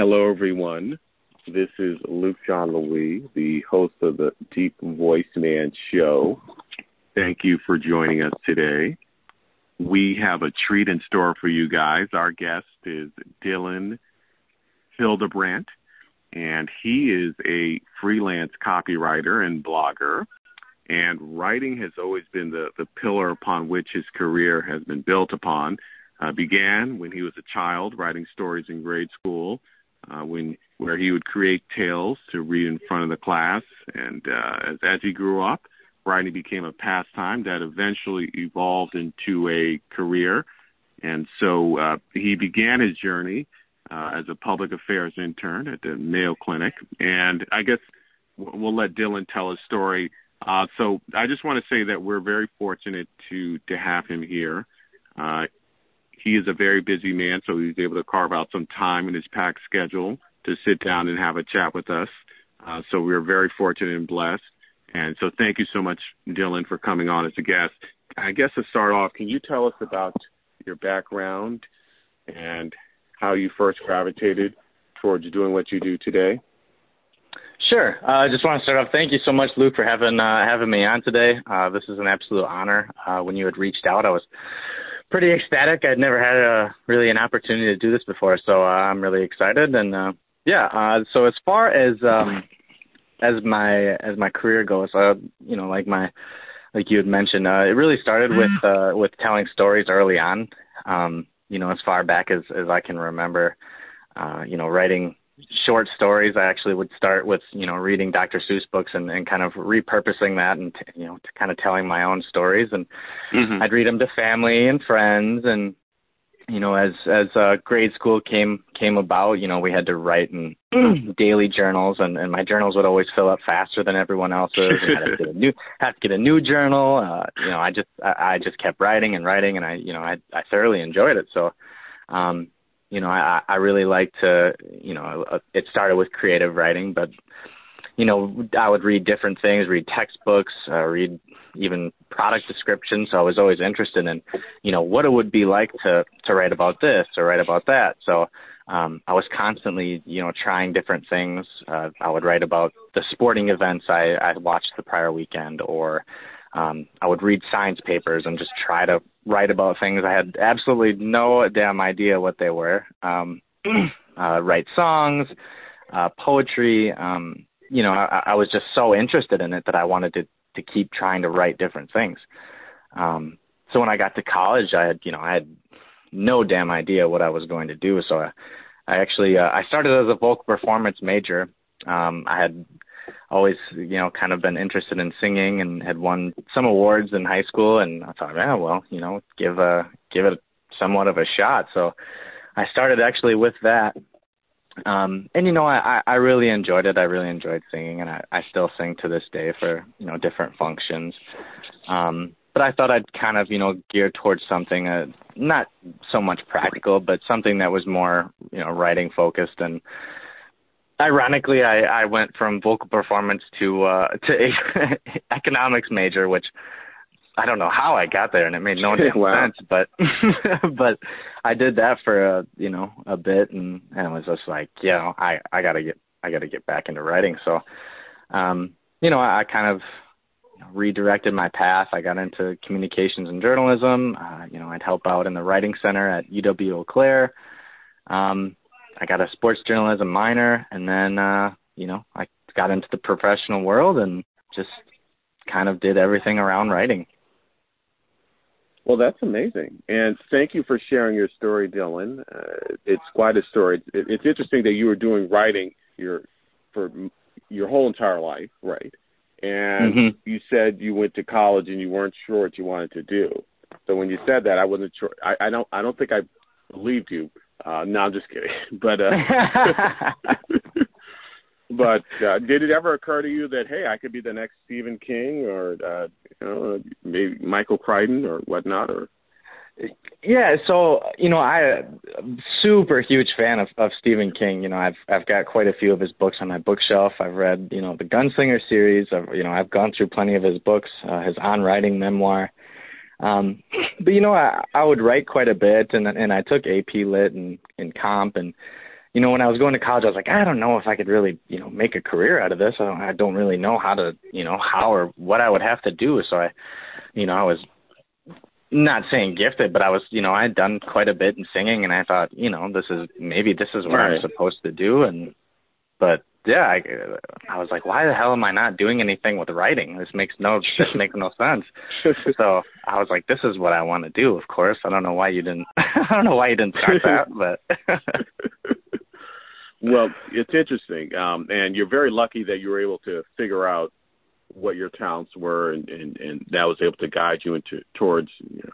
Hello, everyone. This is Luke John Louis, the host of the Deep Voice Man Show. Thank you for joining us today. We have a treat in store for you guys. Our guest is Dylan Hildebrandt, and he is a freelance copywriter and blogger. And writing has always been the pillar upon which his career has been built upon. Began when he was a child writing stories in grade school, where he would create tales to read in front of the class. And as he grew up, writing became a pastime that eventually evolved into a career. And so he began his journey as a public affairs intern at the Mayo Clinic. And I guess we'll let Dylan tell his story. So I just want to say that we're very fortunate to have him here. He is a very busy man, so he's able to carve out some time in his packed schedule to sit down and have a chat with us. So we're very fortunate and blessed. And so thank you so much, Dylan, for coming on as a guest. I guess to start off, can you tell us about your background and how you first gravitated towards doing what you do today? Sure. I just want to start off. Thank you so much, Luke, for having me on today. This is an absolute honor. When you had reached out, I was pretty ecstatic. I'd never had really an opportunity to do this before, so I'm really excited. And so as far as my career goes, like you had mentioned, it really started with telling stories early on. As far back as I can remember, writing short stories. I actually would start with, reading Dr. Seuss books and kind of repurposing that and, to kind of telling my own stories. And I'd read them to family and friends. And, as grade school came about, we had to write in daily journals, and my journals would always fill up faster than everyone else's. And I had to get a new journal. I just kept writing, and I thoroughly enjoyed it. So, I really like to, it started with creative writing, but, I would read different things, read textbooks, read even product descriptions. So I was always interested in, what it would be like to write about this or write about that. So I was constantly, trying different things. I would write about the sporting events I watched the prior weekend, or I would read science papers and just try to write about things I had absolutely no damn idea what they were. Write songs, poetry. I was just so interested in it that I wanted to keep trying to write different things. So when I got to college, I had no damn idea what I was going to do. So I started as a vocal performance major. I had always, kind of been interested in singing and had won some awards in high school. And I thought, give it somewhat of a shot. So I started actually with that. I really enjoyed it. I really enjoyed singing, and I still sing to this day for, different functions. But I thought I'd kind of, gear towards something, not so much practical, but something that was more, writing focused. And ironically, I went from vocal performance to economics major, which I don't know how I got there, and it made no damn sense. But but I did that for a bit, and it was just like, I gotta get back into writing. So I kind of redirected my path. I got into communications and journalism. I'd help out in the writing center at UW-Eau Claire. I got a sports journalism minor, and then, I got into the professional world and just kind of did everything around writing. Well, that's amazing. And thank you for sharing your story, Dylan. It's quite a story. It's interesting that you were doing writing for your whole entire life, right? And you said you went to college and you weren't sure what you wanted to do. So when you said that, I wasn't sure. I don't think I believed you. No, I'm just kidding. But did it ever occur to you that, hey, I could be the next Stephen King or maybe Michael Crichton or whatnot? Or yeah, so I'm super huge fan of Stephen King. I've got quite a few of his books on my bookshelf. I've read the Gunslinger series. I've gone through plenty of his books, his On Writing memoir. But I would write quite a bit, and I took AP Lit and Comp, and when I was going to college, I was like, I don't know if I could really, make a career out of this. I don't really know how to, how or what I would have to do. So I was not saying gifted, but I was, I had done quite a bit in singing, and I thought, this is what I'm supposed to do. But yeah, I was like, why the hell am I not doing anything with writing? This makes no sense. So I was like, this is what I want to do. Of course, I don't know why you didn't start that, but. Well, it's interesting, and you're very lucky that you were able to figure out what your talents were, and that was able to guide you towards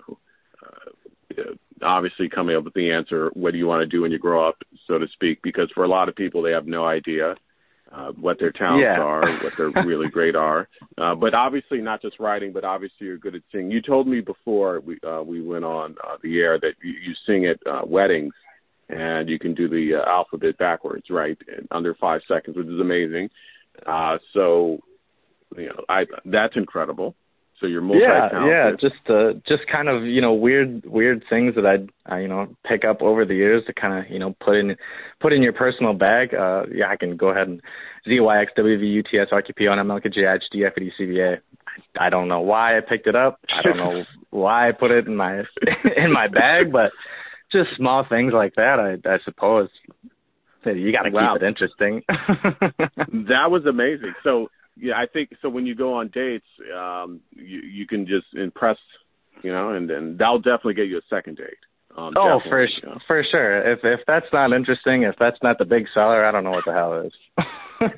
obviously coming up with the answer. What do you want to do when you grow up, so to speak? Because for a lot of people, they have no idea what their talents are, what they're really great are. But obviously not just writing, but obviously you're good at singing. You told me before we went on the air that you sing at weddings, and you can do the alphabet backwards, right, in under 5 seconds, which is amazing. So, that's incredible. So you're multi-talented. Just kind of, weird things that I pick up over the years to kind of, put in your personal bag. I can go ahead and ZYXWVUTS RQPO MLKJ HD FED I don't know why I picked it up. I don't know why I put it in my bag, but just small things like that, I suppose. You got to keep it interesting. That was amazing. So. Yeah, I think so. When you go on dates, you can just impress, and then that'll definitely get you a second date. For sure. If that's not interesting, if that's not the big seller, I don't know what the hell is.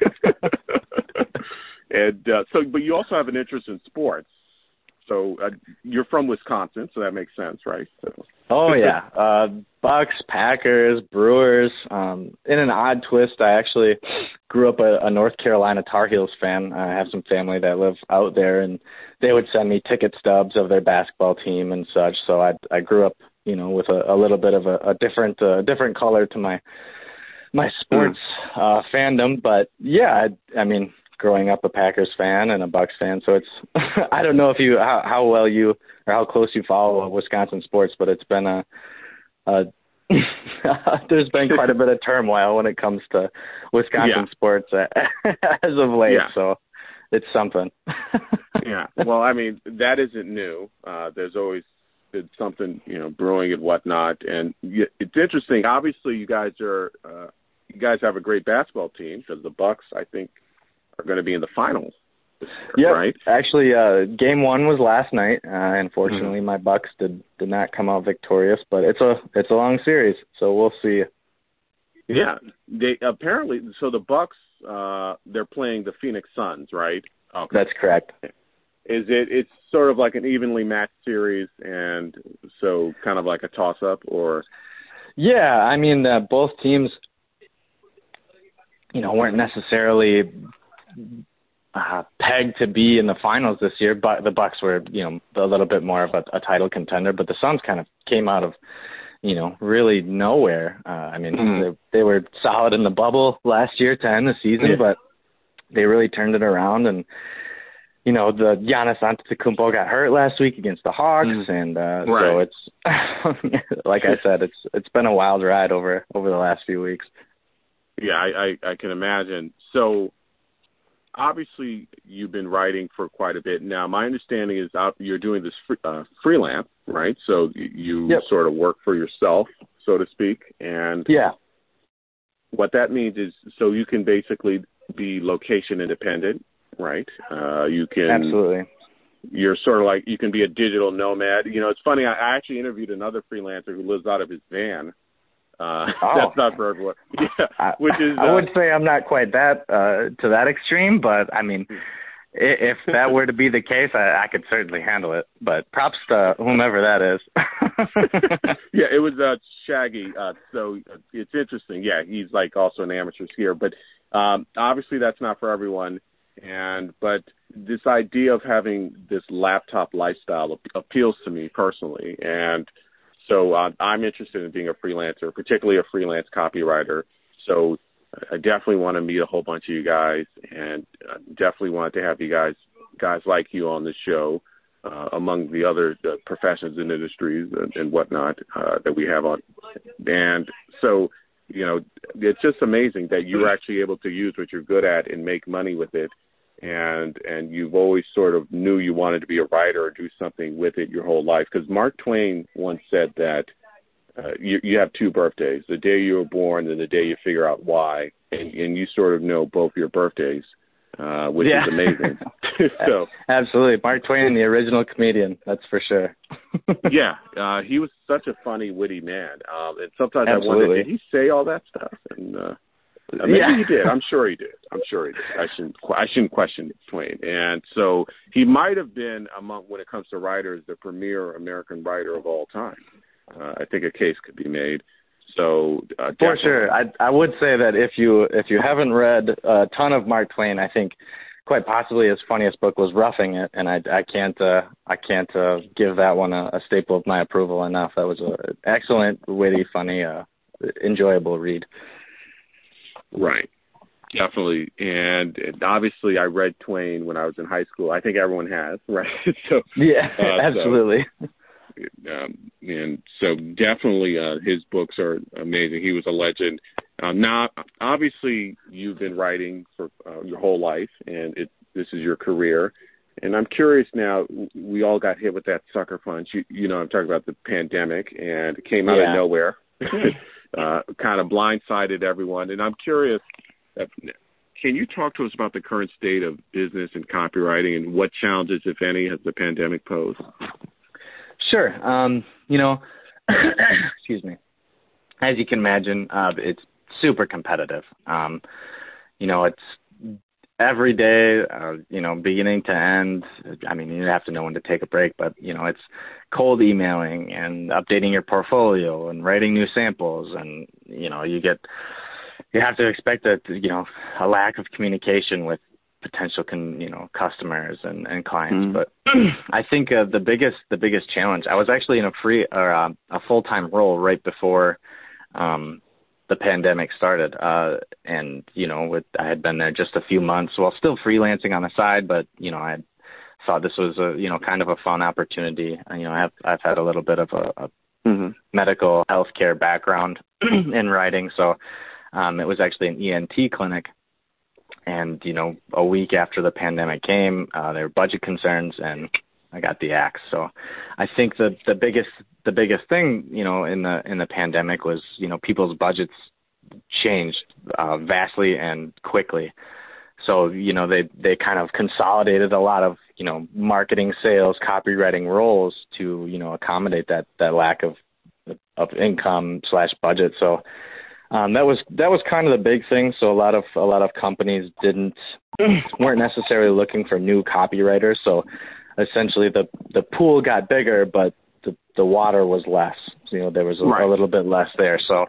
And but you also have an interest in sports. So you're from Wisconsin, so that makes sense, right? So. Oh yeah, Bucks, Packers, Brewers. In an odd twist, I actually grew up a North Carolina Tar Heels fan. I have some family that live out there, and they would send me ticket stubs of their basketball team and such. So I grew up, with a little bit of a different color to my sports fandom. But yeah, I mean, growing up a Packers fan and a Bucks fan, so it's I don't know if how well you or how close you follow Wisconsin sports, but it's been there's been quite a bit of turmoil when it comes to Wisconsin sports as of late, so it's something. Yeah, well, I mean, that isn't new. There's always been something, brewing and whatnot, and it's interesting. Obviously, you guys have a great basketball team because the Bucks, I think, are going to be in the finals this year, right? Actually, game one was last night. Unfortunately, my Bucks did not come out victorious, but it's a long series, so we'll see. Yeah, they apparently. So the Bucks, they're playing the Phoenix Suns, right? Okay. That's correct. It's sort of like an evenly matched series, and so kind of like a toss-up, or? Yeah, I mean, both teams, weren't necessarily pegged to be in the finals this year, but the Bucks were, a little bit more of a title contender. But the Suns kind of came out of, really nowhere. I mean, they were solid in the bubble last year to end the season, but they really turned it around. And the Giannis Antetokounmpo got hurt last week against the Hawks, and so it's like I said, it's been a wild ride over the last few weeks. Yeah, I can imagine. So obviously you've been writing for quite a bit now. My understanding is you're doing this freelance, right? So you sort of work for yourself, so to speak. And what that means is so you can basically be location independent, right? You can absolutely. You're sort of like you can be a digital nomad. It's funny. I actually interviewed another freelancer who lives out of his van. That's not for everyone. Yeah, I would say I'm not quite that to that extreme, but I mean, if that were to be the case, I could certainly handle it. But props to whomever that is. Yeah, it was Shaggy. So it's interesting. Yeah, he's like also an amateur skier, but obviously that's not for everyone. But this idea of having this laptop lifestyle appeals to me personally, and so I'm interested in being a freelancer, particularly a freelance copywriter. So I definitely want to meet a whole bunch of you guys, and definitely want to have you guys like you on the show, among the other professions and industries and whatnot that we have on. And so it's just amazing that you're actually able to use what you're good at and make money with it. And you've always sort of knew you wanted to be a writer or do something with it your whole life. Because Mark Twain once said that you have two birthdays, the day you were born and the day you figure out why. And you sort of know both your birthdays, which is amazing. So absolutely. Mark Twain, the original comedian, that's for sure. Yeah, he was such a funny, witty man. And sometimes absolutely. I wonder, did he say all that stuff? And maybe he did. I'm sure he did. I shouldn't question Twain. And so he might have been among, when it comes to writers, the premier American writer of all time. I think a case could be made. So for sure, I would say that if you haven't read a ton of Mark Twain, I think quite possibly his funniest book was Roughing It, and I can't give that one a staple of my approval enough. That was an excellent, witty, funny, enjoyable read. Right. Definitely. And obviously I read Twain when I was in high school. I think everyone has, right? So yeah, absolutely. And so definitely his books are amazing. He was a legend. Now, obviously you've been writing for your whole life, and this is your career. And I'm curious now, we all got hit with that sucker punch. I'm talking about the pandemic, and it came out of nowhere. Kind of blindsided everyone. And I'm curious, can you talk to us about the current state of business and copywriting and what challenges, if any, has the pandemic posed? Sure. Excuse me. As you can imagine, it's super competitive. It's every day, beginning to end. I mean, you have to know when to take a break, but, it's cold emailing and updating your portfolio and writing new samples. And, you have to expect that, a lack of communication with potential, customers and clients. Mm-hmm. But I think the biggest challenge, I was actually in a full-time role right before the pandemic started. And, I had been there just a few months while still freelancing on the side, but, I thought this was kind of a fun opportunity. I've had a little bit of a medical healthcare background in writing. So it was actually an ENT clinic. And, a week after the pandemic came, there were budget concerns, and I got the axe. So I think the biggest thing, in the pandemic was, people's budgets changed vastly and quickly. So, they kind of consolidated a lot of, marketing, sales, copywriting roles to, accommodate that lack of income / budget. So that was kind of the big thing. So a lot of companies weren't necessarily looking for new copywriters. So essentially the pool got bigger, but the water was less. So, there was a little bit less there. So,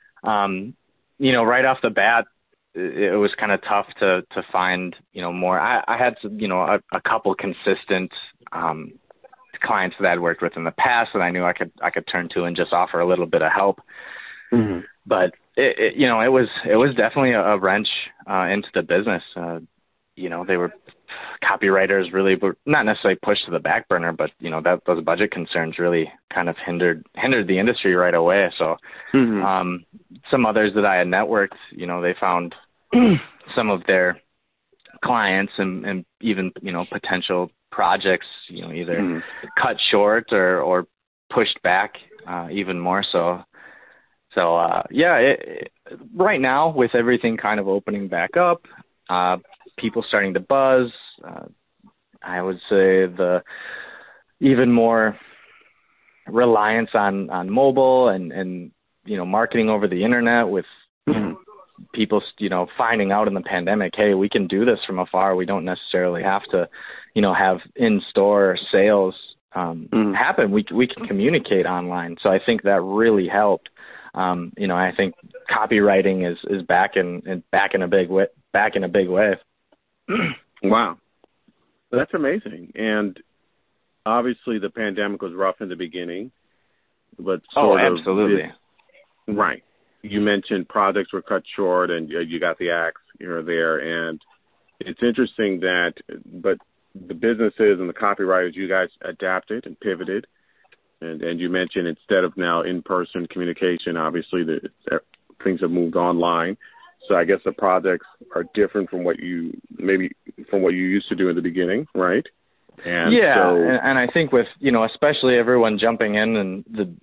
right off the bat, it was kind of tough to find, more. I had a couple consistent clients that I'd worked with in the past that I knew I could turn to and just offer a little bit of help. Mm-hmm. But it was definitely a wrench into the business. They were copywriters really were not necessarily pushed to the back burner, but those budget concerns really kind of hindered the industry right away. So some others that I had networked, they found some of their clients and even potential projects, either cut short or pushed back even more so. So, right now with everything kind of opening back up, people starting to buzz, I would say the even more reliance on mobile and marketing over the internet with people, finding out in the pandemic, hey, we can do this from afar. We don't necessarily have to, have in-store sales happen. We can communicate online. So I think that really helped. I think copywriting is back in a big way. Wow. That's amazing. And obviously the pandemic was rough in the beginning, but absolutely. Right. You mentioned projects were cut short and you got the axe here or there. And it's interesting but the businesses and the copywriters, you guys adapted and pivoted. And you mentioned instead of now in-person communication, obviously things have moved online. So I guess the projects are different from what you used to do in the beginning, right? And and I think with, especially everyone jumping in and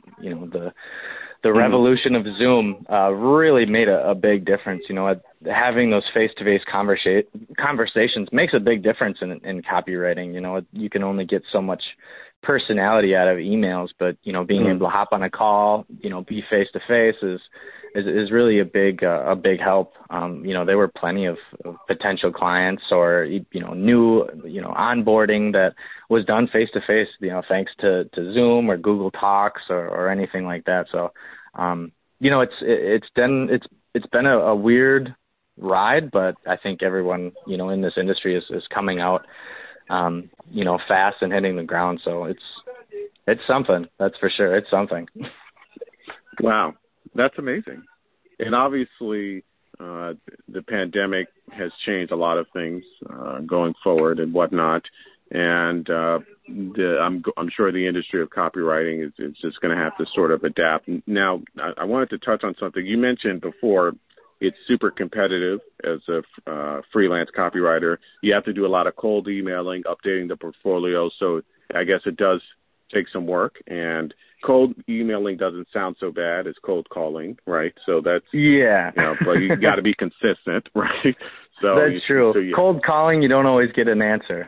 the revolution of Zoom really made a big difference. Having those face-to-face conversations makes a big difference in copywriting. You can only get so much personality out of emails, but being able to hop on a call, be face-to-face is really a big help. There were plenty of potential clients or new onboarding that was done face-to-face, thanks to Zoom or Google Talks or anything like that. So it's been a weird ride, but I think everyone in this industry is coming out fast and hitting the ground. So it's something, that's for sure. It's something. Wow. That's amazing. And obviously, the pandemic has changed a lot of things going forward and whatnot. And I'm sure the industry of copywriting is just going to have to sort of adapt. Now, I wanted to touch on something you mentioned before. It's super competitive as a freelance copywriter. You have to do a lot of cold emailing, updating the portfolio. So I guess it does take some work, and cold emailing doesn't sound so bad as cold calling, right? So that's, but you got to be consistent, right? So that's true. So cold calling, you don't always get an answer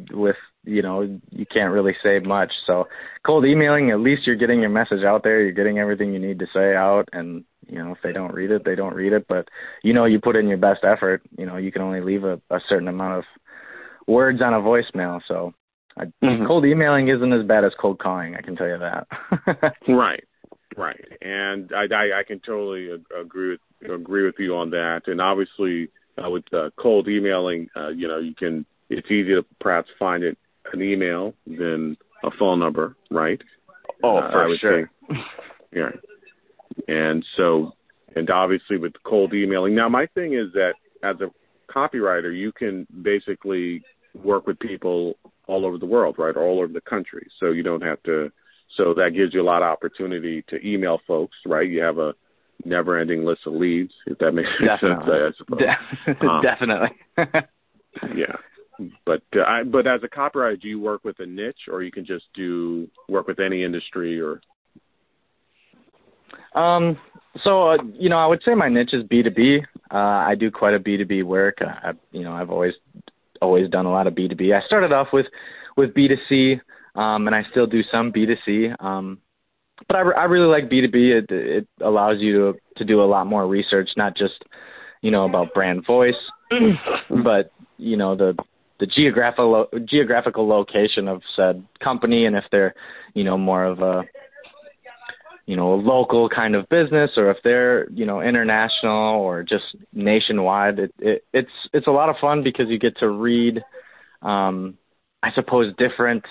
you can't really say much. So cold emailing, at least you're getting your message out there. You're getting everything you need to say out. And, if they don't read it, they don't read it. But, you put in your best effort. You can only leave a certain amount of words on a voicemail. So cold emailing isn't as bad as cold calling, I can tell you that. Right. And I can totally agree with you on that. And obviously with cold emailing, it's easier to perhaps find an email than a phone number, right? Oh, for sure. Yeah. And obviously with cold emailing. Now, my thing is that as a copywriter, you can basically work with people all over the world, right? Or all over the country. So you don't have to, so that gives you a lot of opportunity to email folks, right? You have a never-ending list of leads, if that makes sense, I suppose. Definitely. Yeah. But as a copywriter, do you work with a niche, or you can just work with any industry, or? I would say my niche is B2B. I do quite a B2B work. I've always done a lot of B2B. I started off with B2C, and I still do some B2C. But I really like B2B. It allows you to do a lot more research, not just, about brand voice, but, the geographical location of said company, and if they're, more of a local kind of business, or if they're, international or just nationwide. It's a lot of fun because you get to read, I suppose, different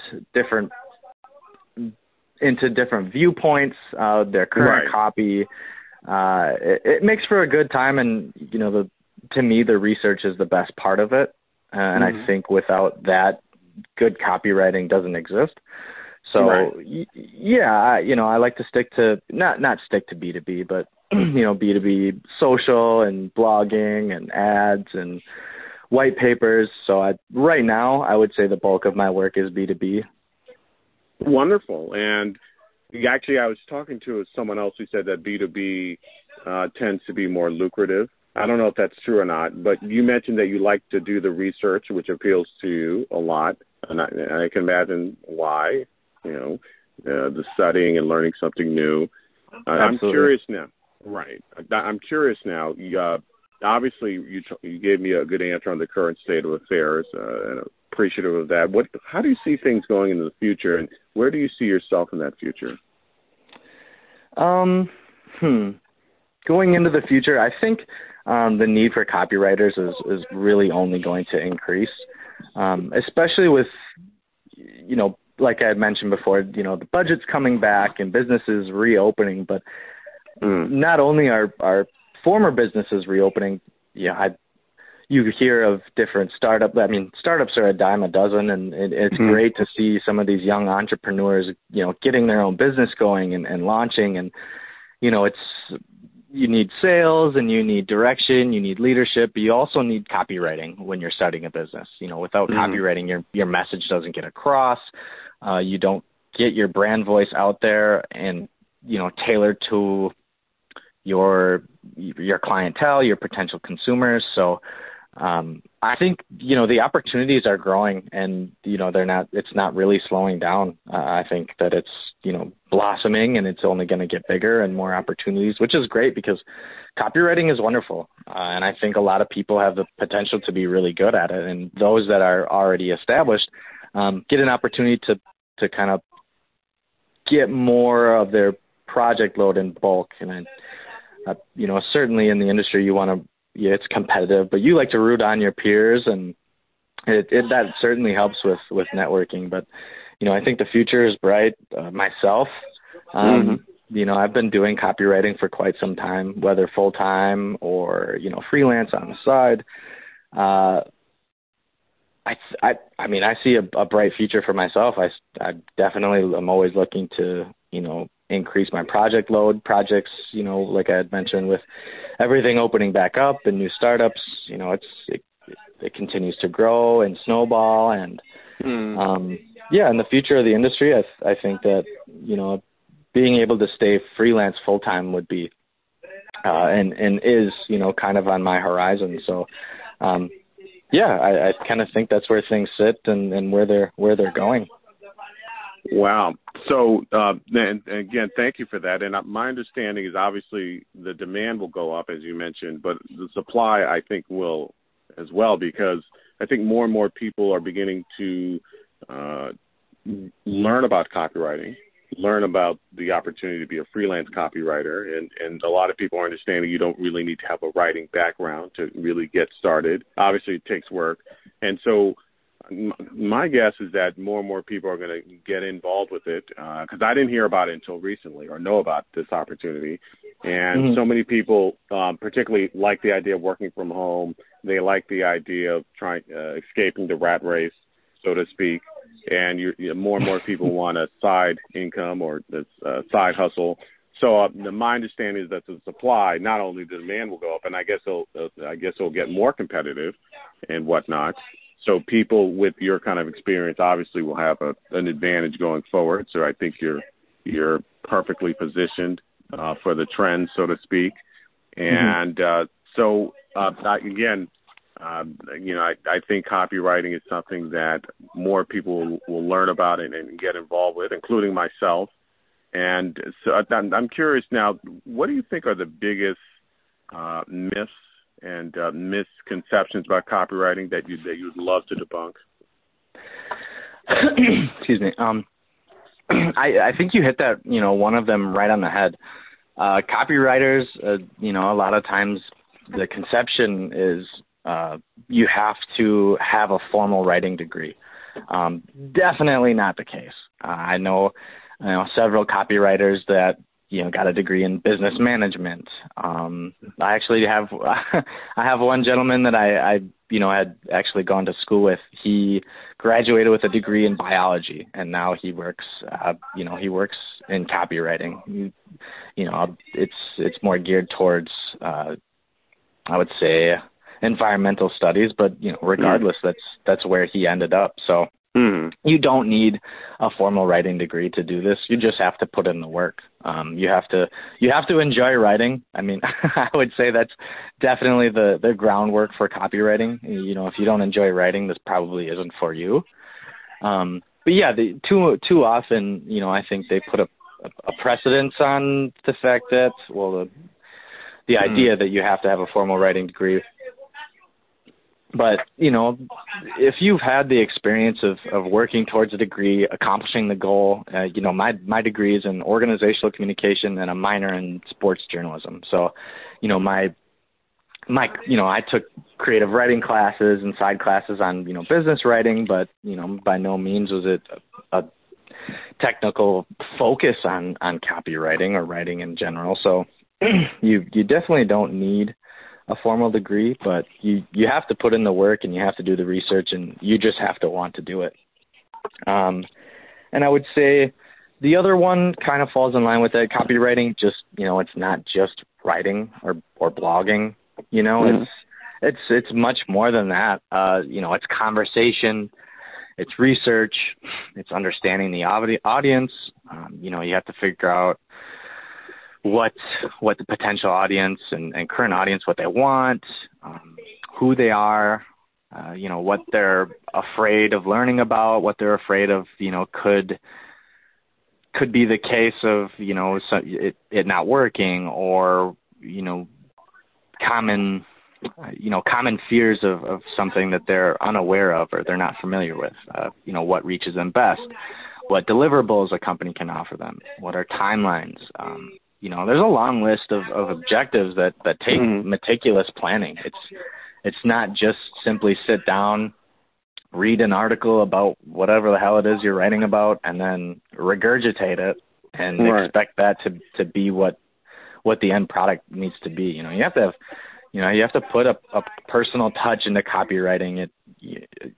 viewpoints, their current copy. It makes for a good time, and to me, the research is the best part of it. And I think without that, good copywriting doesn't exist. So, I like to stick to, not stick to B2B, but, B2B social and blogging and ads and white papers. So right now, I would say the bulk of my work is B2B. Wonderful. And actually, I was talking to someone else who said that B2B tends to be more lucrative. I don't know if that's true or not, but you mentioned that you like to do the research, which appeals to you a lot, and I can imagine why, the studying and learning something new. I'm curious now. Right. I'm curious now. Obviously, you gave me a good answer on the current state of affairs, and appreciative of that. How do you see things going into the future, and where do you see yourself in that future? Going into the future, I think the need for copywriters is really only going to increase, especially with, like I had mentioned before, the budget's coming back and businesses reopening, but not only are former businesses reopening, you hear of different startups. I mean, startups are a dime a dozen, and it's great to see some of these young entrepreneurs, getting their own business going and launching. And, you need sales and you need direction, you need leadership, but you also need copywriting when you're starting a business. Without copywriting, your message doesn't get across. You don't get your brand voice out there and, tailored to your clientele, your potential consumers. So, I think, the opportunities are growing and, it's not really slowing down. I think that it's, blossoming and it's only going to get bigger and more opportunities, which is great because copywriting is wonderful. And I think a lot of people have the potential to be really good at it. And those that are already established, get an opportunity to kind of get more of their project load in bulk. And, certainly in the industry, you want to, it's competitive, but you like to root on your peers, and that certainly helps with networking. But, I think the future is bright. Myself, I've been doing copywriting for quite some time, whether full-time or, freelance on the side. I see a bright future for myself. I definitely am always looking to, increase my project load. Projects, like I had mentioned, with everything opening back up and new startups, it continues to grow and snowball. And in the future of the industry, I think that, being able to stay freelance full time would be and is, kind of on my horizon. So I kind of think that's where things sit and where they're going. Wow. So, and again, thank you for that. And my understanding is obviously the demand will go up, as you mentioned, but the supply, I think, will as well, because I think more and more people are beginning to learn about copywriting, learn about the opportunity to be a freelance copywriter. And a lot of people are understanding you don't really need to have a writing background to really get started. Obviously, it takes work. And so my guess is that more and more people are going to get involved with it, because I didn't hear about it until recently or know about this opportunity. And so many people particularly like the idea of working from home. They like the idea of escaping the rat race, so to speak. And more and more people want a side income or this side hustle. So my understanding is that the supply, not only the demand will go up, and I guess it'll get more competitive and whatnot. So people with your kind of experience obviously will have an advantage going forward. So I think you're perfectly positioned for the trend, so to speak. And I think copywriting is something that more people will learn about and get involved with, including myself. And so I'm curious now, what do you think are the biggest myths and misconceptions about copywriting that you'd love to debunk? Excuse me. I think you hit that, one of them right on the head. Copywriters, a lot of times the conception is you have to have a formal writing degree. Definitely not the case. I know several copywriters that got a degree in business management. I actually have I have one gentleman that I had actually gone to school with. He graduated with a degree in biology, and now he works he works in copywriting. It's more geared towards I would say environmental studies, but regardless, that's where he ended up. So you don't need a formal writing degree to do this. You just have to put in the work. You have to enjoy writing. I mean, I would say that's definitely the groundwork for copywriting. If you don't enjoy writing, this probably isn't for you. But yeah, too often, I think they put a precedence on the fact that, the idea that you have to have a formal writing degree. But, if you've had the experience of working towards a degree, accomplishing the goal, my degree is in organizational communication and a minor in sports journalism. So, I took creative writing classes and side classes on, business writing, but, by no means was it a technical focus on copywriting or writing in general. So you definitely don't need a formal degree, but you have to put in the work and you have to do the research, and you just have to want to do it. And I would say, The other one kind of falls in line with that, copywriting. Just, it's not just writing or blogging. Mm-hmm. It's much more than that. It's conversation, it's research, it's understanding the audience. You have to figure out what the potential audience and current audience, what they want, who they are, what they're afraid of learning about, what they're afraid of, could be the case of, it not working, or, common fears of something that they're unaware of or they're not familiar with, what reaches them best, what deliverables a company can offer them, what are timelines. There's a long list of objectives that take meticulous planning. It's not just simply sit down, read an article about whatever the hell it is you're writing about, and then regurgitate it and expect that to be what the end product needs to be. You have to have, you have to put a personal touch into copywriting. It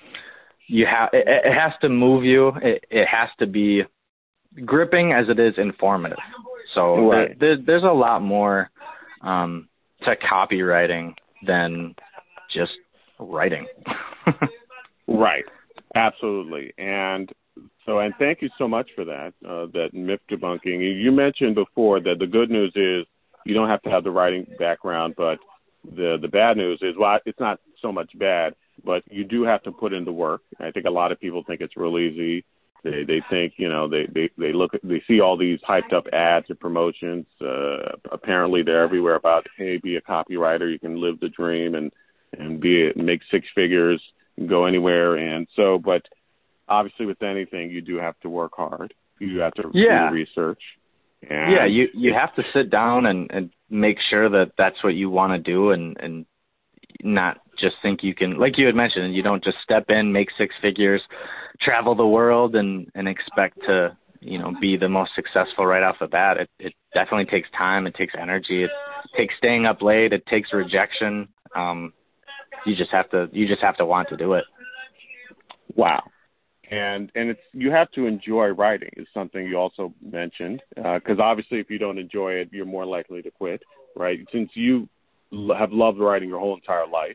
has to move you. It has to be gripping as it is informative. So there's a lot more to copywriting than just writing. Right. Absolutely. And thank you so much for that myth debunking. You mentioned before that the good news is you don't have to have the writing background, but the bad news is, well, it's not so much bad, but you do have to put in the work. I think a lot of people think it's real easy. They think, they see all these hyped up ads and promotions. Apparently they're everywhere about, hey, be a copywriter. You can live the dream and make six figures and go anywhere. And so, but obviously with anything, you do have to work hard. You have to do research. And you have to sit down and make sure that that's what you want to do, and not just think you can, like you had mentioned, you don't just step in, make six figures, travel the world and expect to, be the most successful right off the bat. It definitely takes time. It takes energy. It takes staying up late. It takes rejection. You just have to want to do it. Wow. And you have to enjoy writing is something you also mentioned, because obviously if you don't enjoy it, you're more likely to quit, right? Since you have loved writing your whole entire life,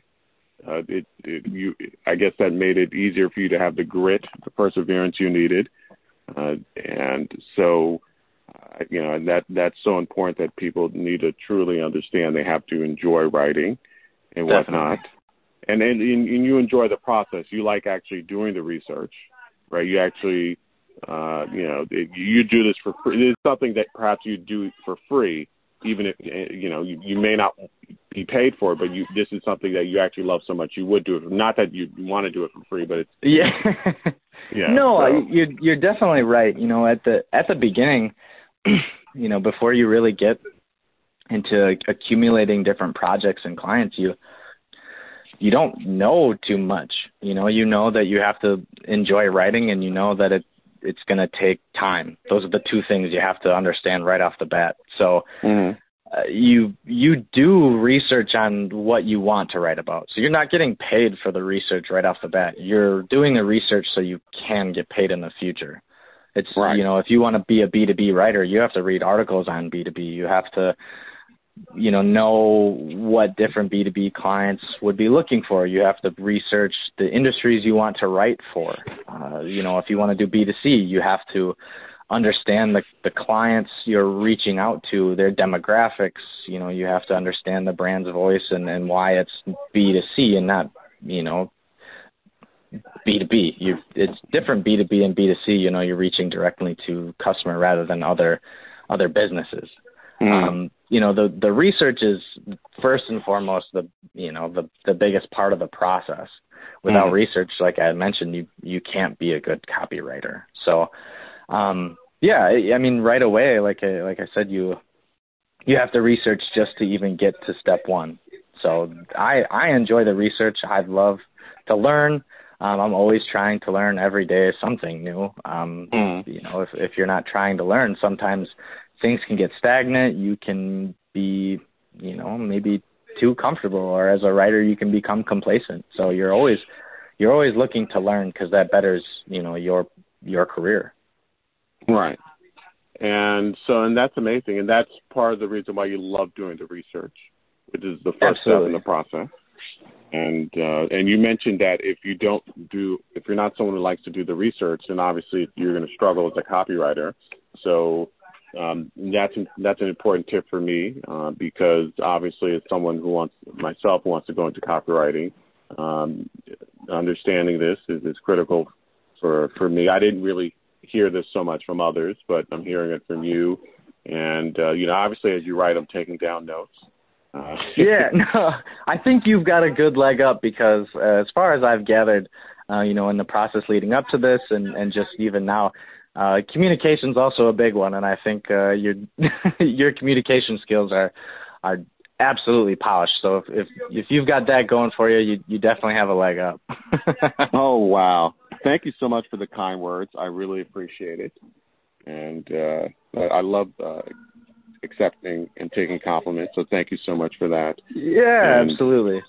I guess that made it easier for you to have the grit, the perseverance you needed, and so and that's so important that people need to truly understand they have to enjoy writing and whatnot, and you enjoy the process. You like actually doing the research. Right, you actually, you do this for free. It's something that perhaps you do for free, even if you may not be paid for it. But this is something that you actually love so much you would do it. Not that you want to do it for free, but it's you're definitely right. At the beginning, before you really get into accumulating different projects and clients, you don't know too much. You know that you have to enjoy writing, and that it's going to take time. Those are the two things you have to understand right off the bat. So you do research on what you want to write about. So you're not getting paid for the research right off the bat. You're doing the research so you can get paid in the future. It's, if you want to be a B2B writer, you have to read articles on B2B. You have to know what different B2B clients would be looking for. You have to research the industries you want to write for. If you want to do B2C, you have to understand the clients you're reaching out to, their demographics. You have to understand the brand's voice and why it's B2C and not, B2B. It's different B2B and B2C. You're reaching directly to customer rather than other businesses. The research is first and foremost the biggest part of the process. Without research, like I mentioned, you can't be a good copywriter. So, right away, like I said, you have to research just to even get to step one. So I enjoy the research. I'd love to learn. I'm always trying to learn every day something new. If you're not trying to learn, sometimes things can get stagnant. You can be, maybe too comfortable, or as a writer, you can become complacent. So you're always looking to learn, because that betters, your career. Right. And that's amazing. And that's part of the reason why you love doing the research, which is the first step in the process. And you mentioned that if you're not someone who likes to do the research, then obviously you're going to struggle as a copywriter. So that's an important tip for me because obviously as someone who wants to go into copywriting, understanding this is critical for me. I didn't really hear this so much from others, but I'm hearing it from you. And obviously as you write, I'm taking down notes. Yeah, no, I think you've got a good leg up because as far as I've gathered, in the process leading up to this and just even now, communication's also a big one. And I think your communication skills are absolutely polished. So if you've got that going for you, you definitely have a leg up. Oh, wow. Thank you so much for the kind words. I really appreciate it. And I love accepting and taking compliments. So thank you so much for that. Yeah, absolutely.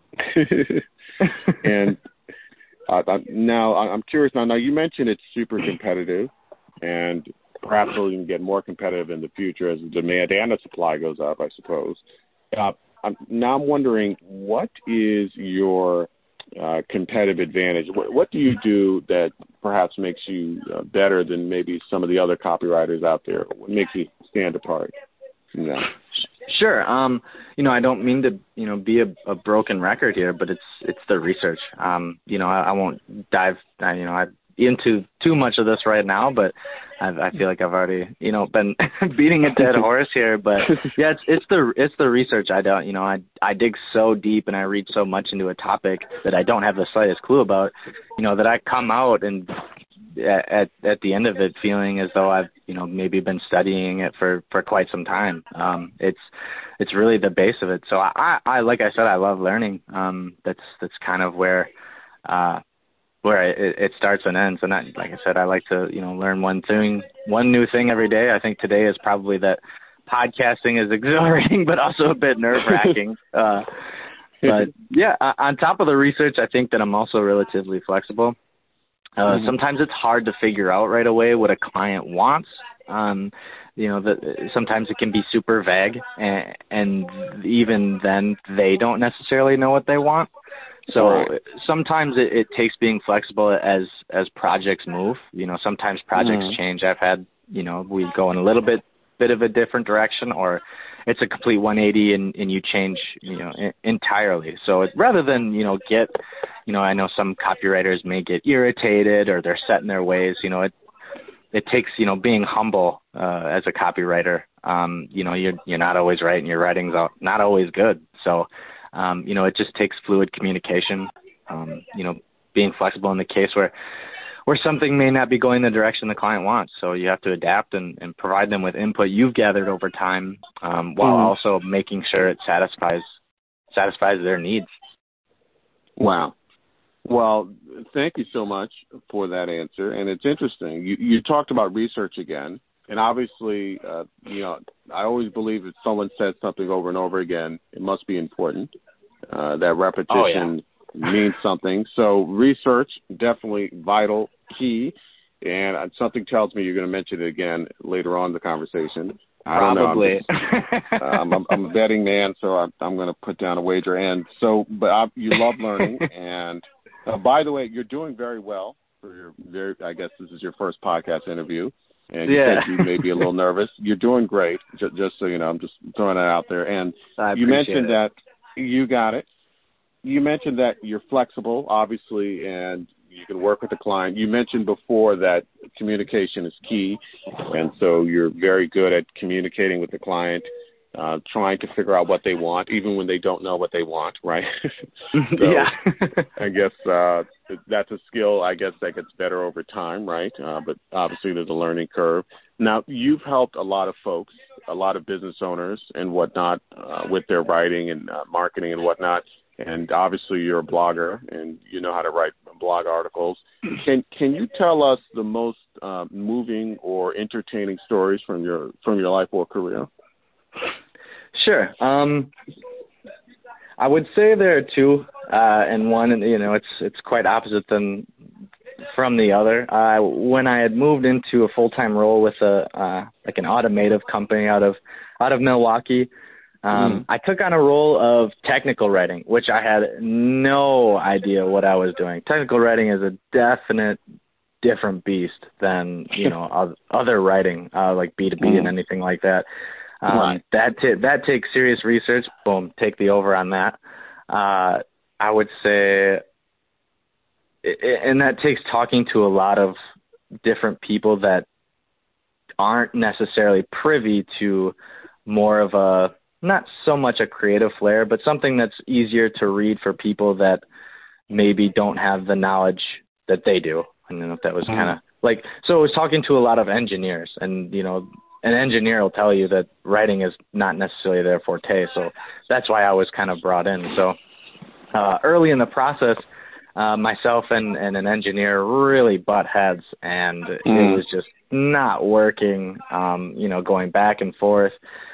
And now I'm curious. Now you mentioned it's super competitive, and perhaps it'll even get more competitive in the future as the demand and the supply goes up, I suppose. I'm wondering, what is your competitive advantage? What do you do that perhaps makes you better than maybe some of the other copywriters out there? What makes you stand apart from that? Sure. I don't mean to, be a broken record here, but it's the research. I won't dive, into too much of this right now, but I feel like I've already, been beating a dead horse here. But yeah, it's the research. I don't, I dig so deep and I read so much into a topic that I don't have the slightest clue about, that I come out and at the end of it feeling as though I've maybe been studying it for quite some time. It's really the base of it. So I like I said, I love learning. That's kind of where it starts and ends. And like I said, I like to learn one new thing every day. I think today is probably that podcasting is exhilarating but also a bit nerve-wracking. But yeah, on top of the research, I think that I'm also relatively flexible. Sometimes it's hard to figure out right away what a client wants. Sometimes it can be super vague, and even then they don't necessarily know what they want. So sometimes it takes being flexible as projects move. Sometimes projects change. I've had, we go in a little bit of a different direction, or it's a complete 180 and you change, entirely. So rather than, I know some copywriters may get irritated or they're set in their ways. It takes, being humble as a copywriter. You're not always right and your writing's not always good. So, it just takes fluid communication, being flexible in the case where something may not be going the direction the client wants. So you have to adapt and provide them with input you've gathered over time, while also making sure it satisfies their needs. Wow. Well, thank you so much for that answer. And it's interesting. You talked about research again. And obviously, I always believe if someone says something over and over again, it must be important. That repetition means something. So research, definitely vital, key. And something tells me you're going to mention it again later on in the conversation. Probably. I'm a betting man, so I'm going to put down a wager. And so, you love learning. And by the way, you're doing very well for I guess this is your first podcast interview. And you said you may be a little nervous. You're doing great, just so you know. I'm just throwing that out there. And you mentioned that you got it. You mentioned that you're flexible, obviously, and you can work with the client. You mentioned before that communication is key, and so you're very good at communicating with the client, trying to figure out what they want, even when they don't know what they want, right? I guess that's a skill, I guess, that gets better over time, right? But obviously there's a learning curve. Now, you've helped a lot of folks, a lot of business owners and whatnot with their writing and marketing and whatnot. And obviously you're a blogger and you know how to write blog articles. Can you tell us the most moving or entertaining stories from your life or career? Sure. I would say there are two, and one, it's quite opposite than from the other. When I had moved into a full-time role with like an automotive company out of Milwaukee, I took on a role of technical writing, which I had no idea what I was doing. Technical writing is a definite different beast than, other writing, like B2B and anything like that. Right. That takes serious research. Boom, take the over on that. I would say, and that takes talking to a lot of different people that aren't necessarily privy to more of a, not so much a creative flair, but something that's easier to read for people that maybe don't have the knowledge that they do. I don't know if that was kind of like, so I was talking to a lot of engineers, and, an engineer will tell you that writing is not necessarily their forte. So that's why I was kind of brought in. So early in the process, myself and an engineer really butt heads, and it was just not working, going back and forth.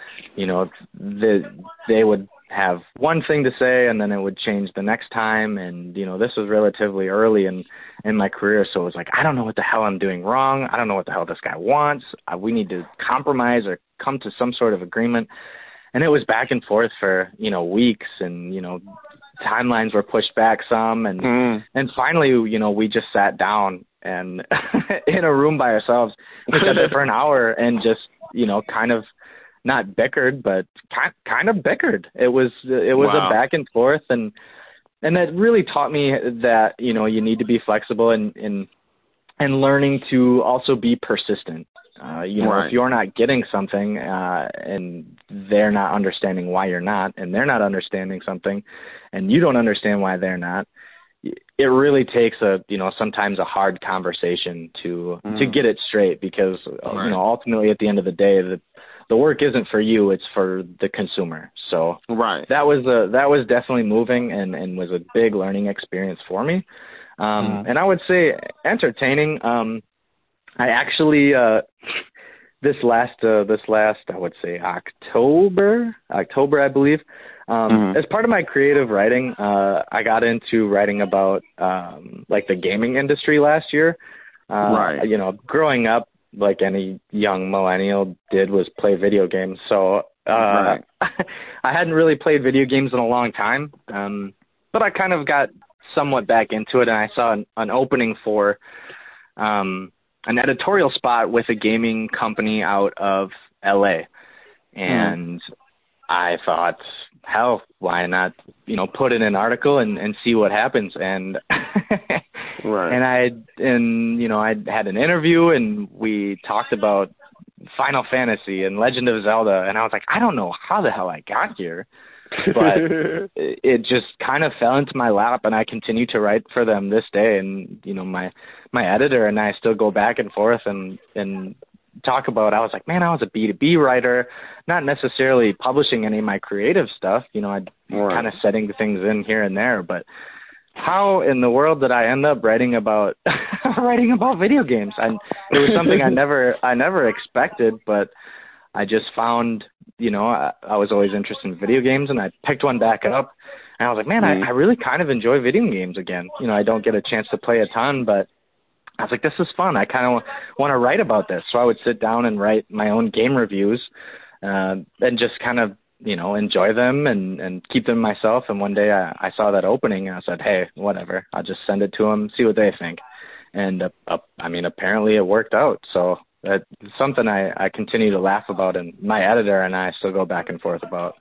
They would have one thing to say, and then it would change the next time. And, this was relatively early in my career. So it was like, I don't know what the hell I'm doing wrong. I don't know what the hell this guy wants. We need to compromise or come to some sort of agreement. And it was back and forth for, weeks, and, timelines were pushed back some. And finally, we just sat down and in a room by ourselves, we sat there for an hour and just, kind of not bickered, but kind of bickered. It was Wow. a back and forth, and that really taught me that, you need to be flexible and learning to also be persistent. Right. If you're not getting something, and they're not understanding why you're not, and they're not understanding something, and you don't understand why they're not, it really takes sometimes a hard conversation to get it straight, because, ultimately at the end of the day, the work isn't for you, it's for the consumer. So Right. that was definitely moving and was a big learning experience for me. And I would say entertaining. I actually, this last, I would say October, I believe, as part of my creative writing, I got into writing about, like the gaming industry last year. Right. Growing up, like any young millennial did, was play video games. So, Right. I hadn't really played video games in a long time. But I kind of got somewhat back into it, and I saw an opening for, an editorial spot with a gaming company out of LA. And I thought, hell, why not, put in an article and see what happens. And, Right. and I had an interview, and we talked about Final Fantasy and Legend of Zelda. And I was like, I don't know how the hell I got here, but it just kind of fell into my lap, and I continue to write for them this day. And, my editor and I still go back and forth and talk about, I was like, man, I was a B2B writer, not necessarily publishing any of my creative stuff. I'd kind of setting things in here and there, but how in the world did I end up writing about video games? And it was something I never expected, but I just found, I was always interested in video games, and I picked one back up, and I was like, man, I really kind of enjoy video games again. I don't get a chance to play a ton, but I was like, this is fun. I kind of want to write about this. So I would sit down and write my own game reviews, and just kind of, enjoy them and keep them myself. And one day I saw that opening, and I said, hey, whatever, I'll just send it to them, see what they think. And apparently it worked out. So that's something I continue to laugh about, and my editor and I still go back and forth about.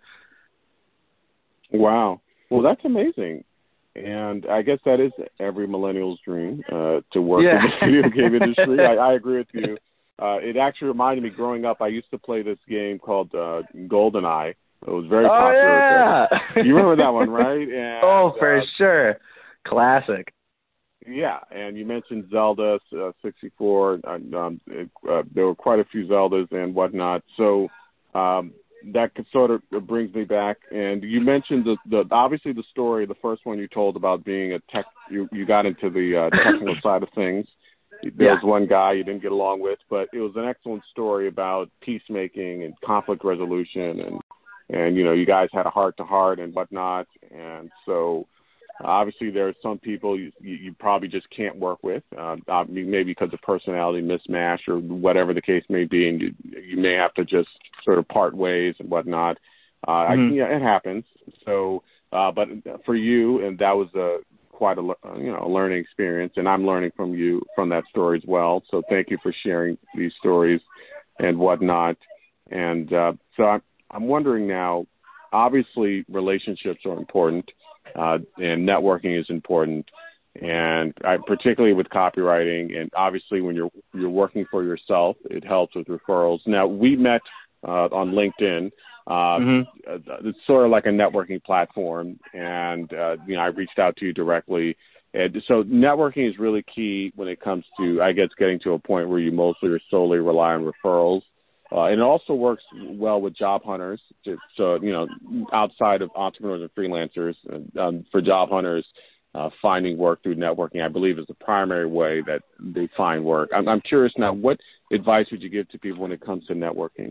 Wow. Well, that's amazing. And I guess that is every millennial's dream, to work in the video game industry. I agree with you. It actually reminded me, growing up, I used to play this game called GoldenEye. It was very popular. Yeah. You remember that one, right? And, for sure. Classic. Yeah, and you mentioned Zelda 64. There were quite a few Zeldas and whatnot. So that sort of brings me back. And you mentioned obviously the story, the first one you told about being a tech. You got into the technical side of things. There was one guy you didn't get along with, but it was an excellent story about peacemaking and conflict resolution, and you guys had a heart to heart and whatnot. And so Obviously, there are some people you probably just can't work with, maybe because of personality mismatch or whatever the case may be, and you may have to just sort of part ways and whatnot. It happens. So, but for you, and that was quite a learning experience, and I'm learning from that story as well. So, thank you for sharing these stories and whatnot. And so, I'm wondering now. Obviously, relationships are important, and networking is important, and particularly with copywriting. And obviously, when you're working for yourself, it helps with referrals. Now, we met on LinkedIn. It's sort of like a networking platform, and I reached out to you directly. And so, networking is really key when it comes to, I guess, getting to a point where you mostly or solely rely on referrals. And it also works well with job hunters. So, outside of entrepreneurs and freelancers, for job hunters, finding work through networking, I believe, is the primary way that they find work. I'm curious now, what advice would you give to people when it comes to networking?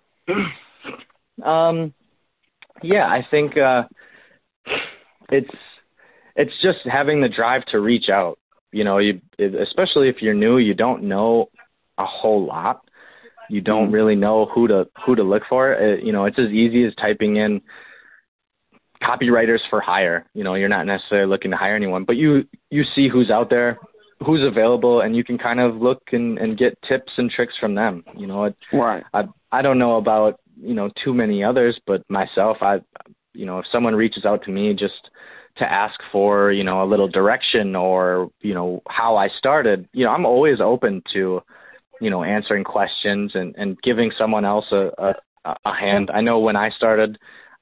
I think it's just having the drive to reach out. Especially if you're new, you don't know a whole lot. You don't really know who to look for. It's as easy as typing in copywriters for hire. You're not necessarily looking to hire anyone, but you see who's out there, who's available, and you can kind of look and get tips and tricks from them. Right. I don't know about, too many others, but myself, if someone reaches out to me just to ask for, a little direction or, how I started, I'm always open to, answering questions and giving someone else a hand. I know when I started,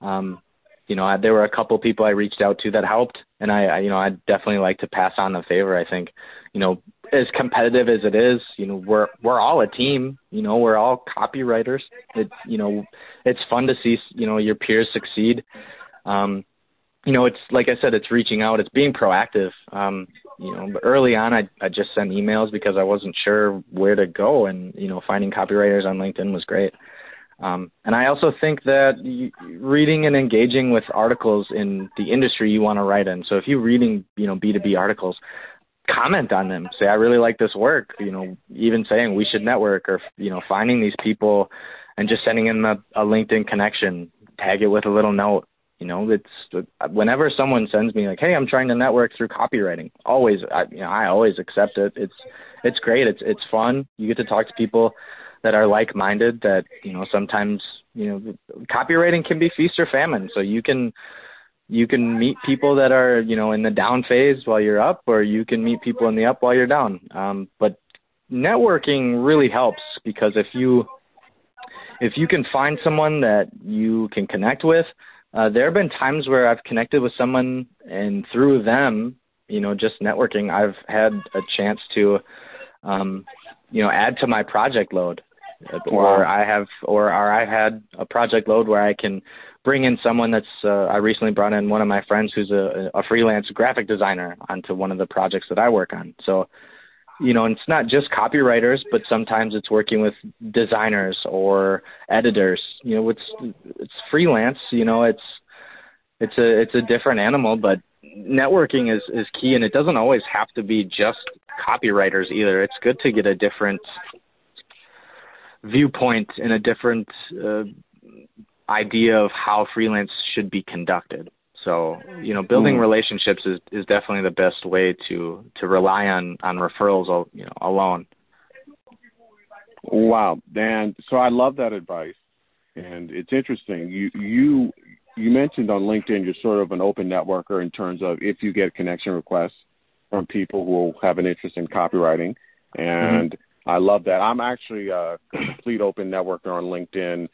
there were a couple people I reached out to that helped, and I'd definitely like to pass on the favor. I think, as competitive as it is, we're all a team, we're all copywriters. It's fun to see, your peers succeed. It's like I said, it's reaching out, it's being proactive. But early on, I just sent emails because I wasn't sure where to go, and, finding copywriters on LinkedIn was great. And I also think that reading and engaging with articles in the industry you want to write in. So if you're reading, B2B articles, comment on them. Say, I really like this work, even saying we should network, or, finding these people and just sending them a LinkedIn connection, tag it with a little note. It's whenever someone sends me like, hey, I'm trying to network through copywriting, I always accept it. It's great. It's fun. You get to talk to people that are like-minded, that, sometimes, copywriting can be feast or famine. So you can meet people that are, in the down phase while you're up, or you can meet people in the up while you're down. But networking really helps, because if you can find someone that you can connect with, there have been times where I've connected with someone, and through them, just networking, I've had a chance to, add to my project load. Or I had a project load where I can bring in someone that's, I recently brought in one of my friends who's a freelance graphic designer onto one of the projects that I work on. So, it's not just copywriters, but sometimes it's working with designers or editors. It's freelance, it's a different animal, but networking is key, and it doesn't always have to be just copywriters either. It's good to get a different viewpoint and a different idea of how freelance should be conducted. So, building relationships is definitely the best way to rely on referrals, alone. Wow. And so I love that advice. And it's interesting. You mentioned on LinkedIn, you're sort of an open networker in terms of if you get connection requests from people who have an interest in copywriting. And I love that. I'm actually a complete open networker on LinkedIn.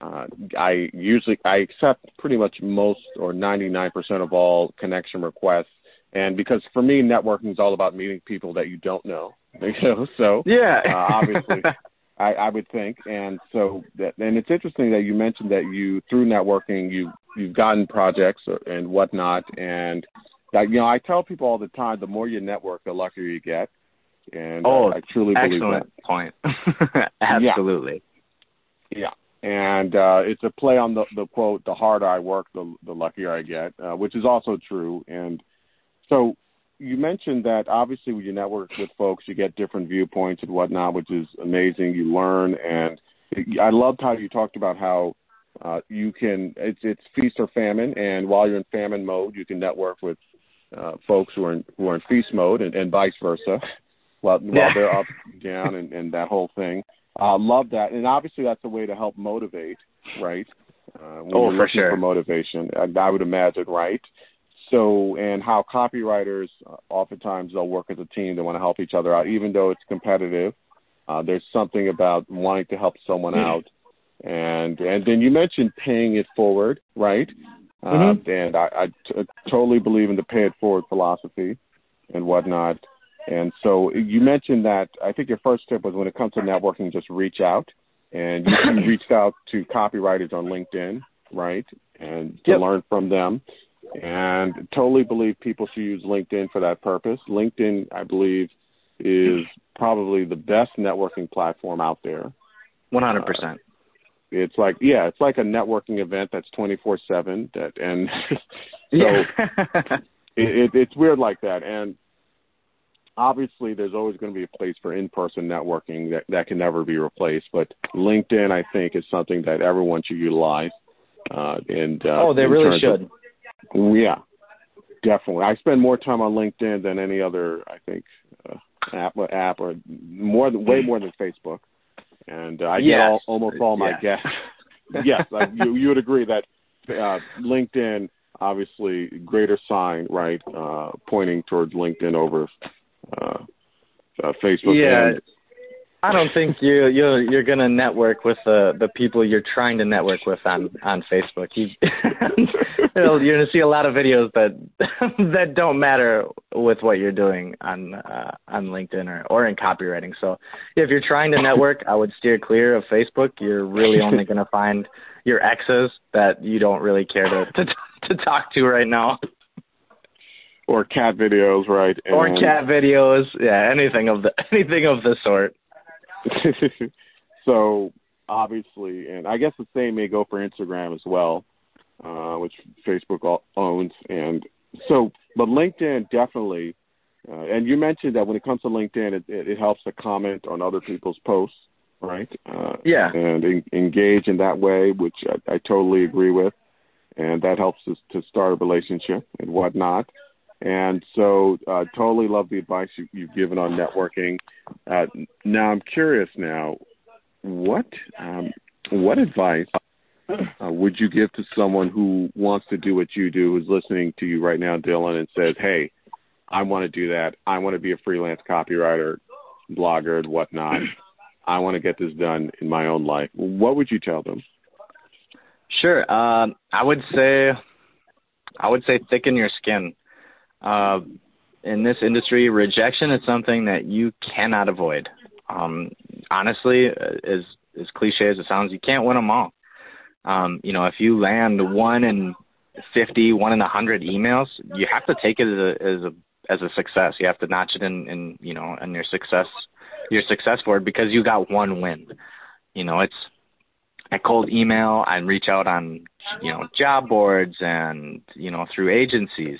I accept pretty much most, or 99% of all connection requests. And because for me, networking is all about meeting people that you don't know. So yeah, obviously, I would think. And so and it's interesting that you mentioned that through networking, you've gotten projects and whatnot. And I tell people all the time, the more you network, the luckier you get. And I truly believe that. Excellent point. Absolutely. Yeah. And it's a play on the quote, the harder I work, the luckier I get, which is also true. And So you mentioned that obviously when you network with folks, you get different viewpoints and whatnot, which is amazing. You learn, and I loved how you talked about how you can. It's feast or famine, and while you're in famine mode, you can network with folks who are in feast mode, and vice versa, while they're up, down, and that whole thing. Love that, and obviously that's a way to help motivate, right? When you're for looking sure. for motivation, I would imagine, right? So, and how copywriters, oftentimes they'll work as a team. They want to help each other out, even though it's competitive. There's something about wanting to help someone out. And then you mentioned paying it forward, right? And I totally believe in the pay it forward philosophy and whatnot. And so you mentioned that I think your first tip was when it comes to networking, just reach out. And you reached out to copywriters on LinkedIn, right? And to learn from them. And totally believe people should use LinkedIn for that purpose. LinkedIn, I believe, is probably the best networking platform out there. 100%. It's like a networking event that's 24/7. And so it's weird like that. And obviously, there's always going to be a place for in-person networking that can never be replaced. But LinkedIn, I think, is something that everyone should utilize. They really should. Yeah, definitely. I spend more time on LinkedIn than any other, I think, app, or way more than Facebook. And I get almost all my guests. Yes, you would agree that LinkedIn, obviously, greater sign, right, pointing towards LinkedIn over Facebook. Yeah. I don't think you're gonna network with the people you're trying to network with on Facebook. You're gonna see a lot of videos that don't matter with what you're doing on LinkedIn or in copywriting. So if you're trying to network, I would steer clear of Facebook. You're really only gonna find your exes that you don't really care to talk to right now. Or cat videos, right? Or cat videos, anything of the sort. So obviously, and I guess the same may go for Instagram as well, which Facebook owns. And so, but LinkedIn definitely, and you mentioned that when it comes to LinkedIn, it helps to comment on other people's posts, right? And engage in that way, which I totally agree with. And that helps us to start a relationship and whatnot. And so totally love the advice you've given on networking. Now I'm curious now, what advice would you give to someone who wants to do what you do, who's listening to you right now, Dylan, and says, hey, I want to do that. I want to be a freelance copywriter, blogger, and whatnot. I want to get this done in my own life. What would you tell them? Sure. I would say thicken your skin. In this industry, rejection is something that you cannot avoid. Honestly, as cliche as it sounds, you can't win them all. If you land 1 in 50, 1 in 100 emails, you have to take it as a success. You have to notch it in your success board because you got one win. It's I cold email and reach out on job boards and through agencies.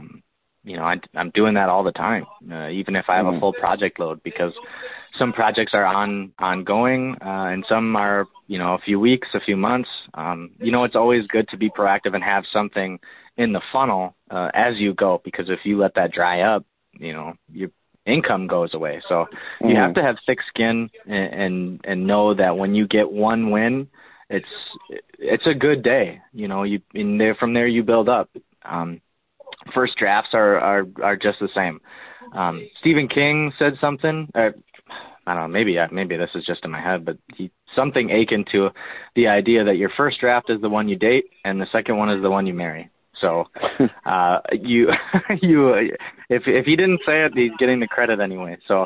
I'm doing that all the time, even if I have a full project load, because some projects are ongoing and some are, a few weeks, a few months. It's always good to be proactive and have something in the funnel as you go, because if you let that dry up, your income goes away. So you have to have thick skin and know that when you get one win, it's a good day. From there you build up. First drafts are just the same. Stephen King said something. I don't know. Maybe this is just in my head, but something akin to the idea that your first draft is the one you date, and the second one is the one you marry. So, if he didn't say it, he's getting the credit anyway. So,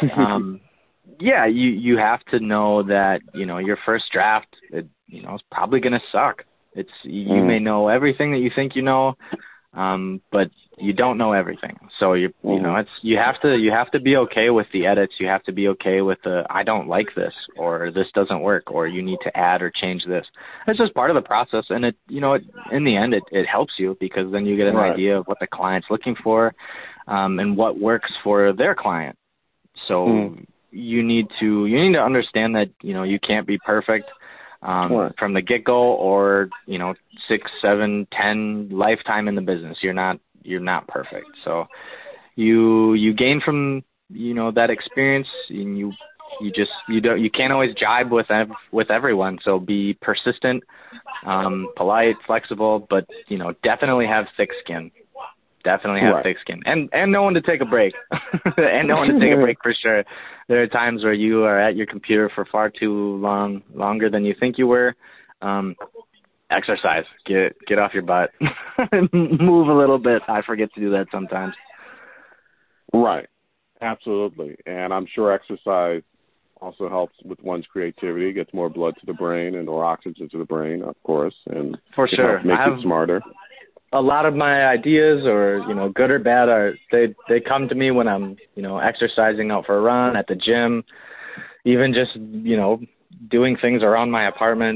you have to know that your first draft, is probably going to suck. You may know everything that you think you know. but you don't know everything. So you have to be okay with the edits. You have to be okay with the I don't like this, or this doesn't work, or you need to add or change this. It's just part of the process, and in the end it helps you, because then you get an idea of what the client's looking for, and what works for their client. So you need to understand that you can't be perfect from the get-go, or 6, 7, 10 lifetime in the business. You're not perfect. So you gain from that experience, and you can't always jibe with everyone. So be persistent, polite, flexible, but definitely have thick skin. Definitely have thick skin, and know when to take a break, and know when to take a break for sure. There are times where you are at your computer for far too longer than you think you were. Exercise, get off your butt, move a little bit. I forget to do that sometimes. Right, absolutely, and I'm sure exercise also helps with one's creativity. Gets more blood to the brain and more oxygen to the brain, of course, and for sure makes it smarter. A lot of my ideas, or good or bad, they come to me when I'm exercising out for a run, at the gym, even just doing things around my apartment.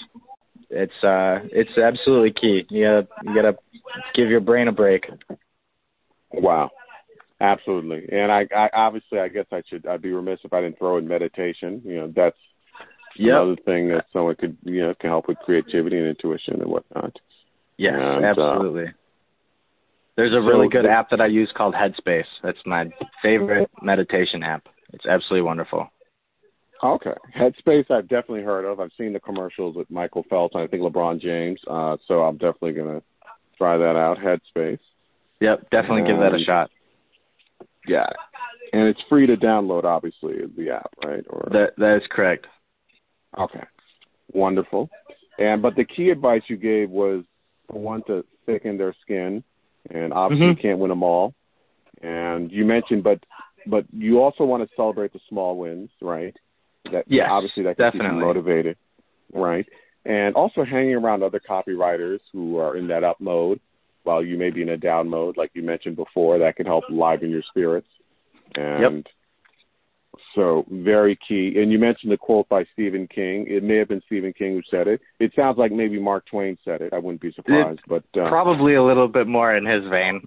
It's absolutely key. You gotta give your brain a break. Wow, absolutely. And I obviously, I guess I'd be remiss if I didn't throw in meditation. That's another thing that someone could can help with creativity and intuition and whatnot. Yes, absolutely. There's a really good app that I use called Headspace. That's my favorite meditation app. It's absolutely wonderful. Okay. Headspace I've definitely heard of. I've seen the commercials with Michael Phelps and I think LeBron James. So I'm definitely going to try that out, Headspace. Yep, definitely give that a shot. Yeah. And it's free to download, obviously, the app, right? That is correct. Okay. Wonderful. But the key advice you gave was for one to thicken their skin, and obviously you can't win them all. And you mentioned, but you also want to celebrate the small wins, right? Yes, obviously that can keep you motivated, right? And also hanging around other copywriters who are in that up mode while you may be in a down mode, like you mentioned before, that can help liven your spirits. And so very key. And you mentioned the quote by Stephen King. It may have been Stephen King who said it. It sounds like maybe Mark Twain said it. I wouldn't be surprised. But probably a little bit more in his vein.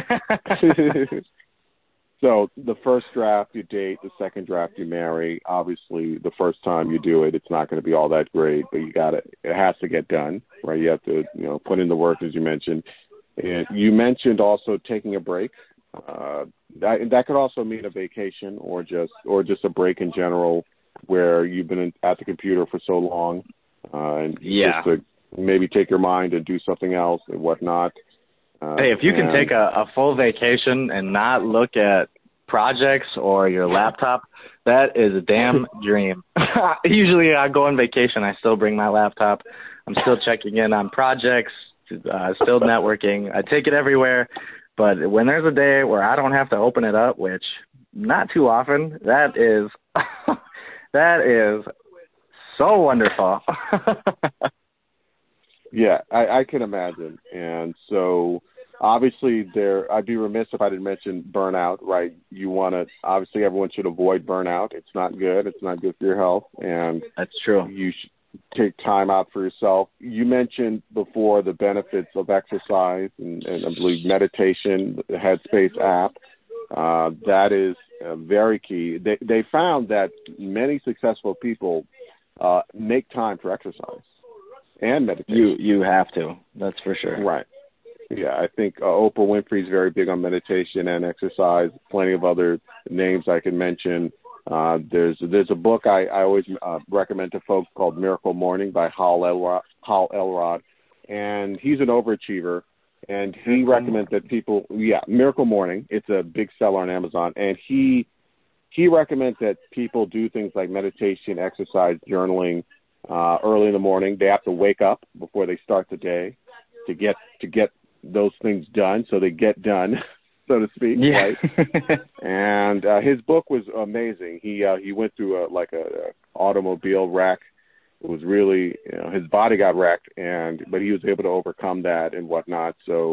So the first draft you date, the second draft you marry. Obviously, the first time you do it, it's not going to be all that great, but it has to get done, right? You have to put in the work, as you mentioned. And you mentioned also taking a break. That could also mean a vacation or just a break in general, where you've been at the computer for so long, and just to maybe take your mind and do something else and whatnot. Hey, if you can take a full vacation and not look at projects or your laptop, that is a damn dream. Usually I go on vacation, I still bring my laptop. I'm still checking in on projects, still networking. I take it everywhere. But when there's a day where I don't have to open it up, which not too often, that is so wonderful. Yeah, I can imagine. And so obviously I'd be remiss if I didn't mention burnout, right? Obviously everyone should avoid burnout. It's not good. It's not good for your health. And that's true. You should take time out for yourself. You mentioned before the benefits of exercise and I believe meditation, the Headspace app. That is very key. They found that many successful people make time for exercise and meditation. You have to. That's for sure. Right. Yeah, I think Oprah Winfrey is very big on meditation and exercise. Plenty of other names I can mention. There's a book I always recommend to folks called Miracle Morning by Hal Elrod, and he's an overachiever, and he recommends that people, Miracle Morning, it's a big seller on Amazon, and he recommends that people do things like meditation, exercise, journaling early in the morning. They have to wake up before they start the day to get those things done, so they get done. So to speak, right? And his book was amazing. He went through a automobile wreck. It was really his body got wrecked, but he was able to overcome that and whatnot. So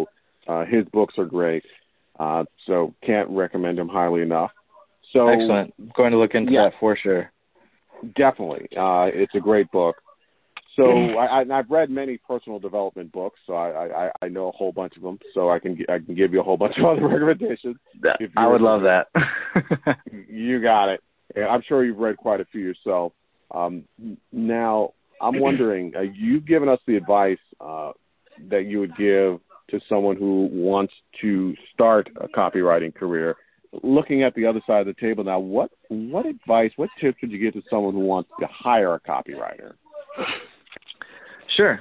His books are great, so can't recommend him highly enough. So excellent. I'm going to look into that for sure. Definitely, it's a great book. So I've read many personal development books, so I know a whole bunch of them. So I can give you a whole bunch of other recommendations. I would love that. You got it. I'm sure you've read quite a few yourself. Now I'm wondering, you've given us the advice that you would give to someone who wants to start a copywriting career. Looking at the other side of the table now, what advice, what tips would you give to someone who wants to hire a copywriter? Sure.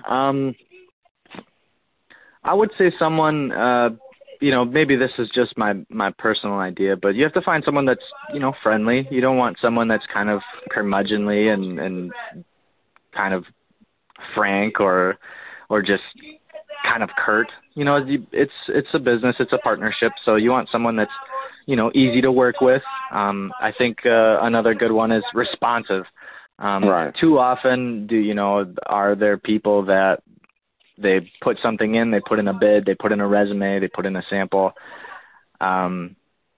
I would say someone, maybe this is just my personal idea, but you have to find someone that's, friendly. You don't want someone that's kind of curmudgeonly and kind of frank or just kind of curt. It's a business, it's a partnership, so you want someone that's, easy to work with. I think another good one is responsive. Right. Too often are there people that they put something in, they put in a bid, they put in a resume, they put in a sample, and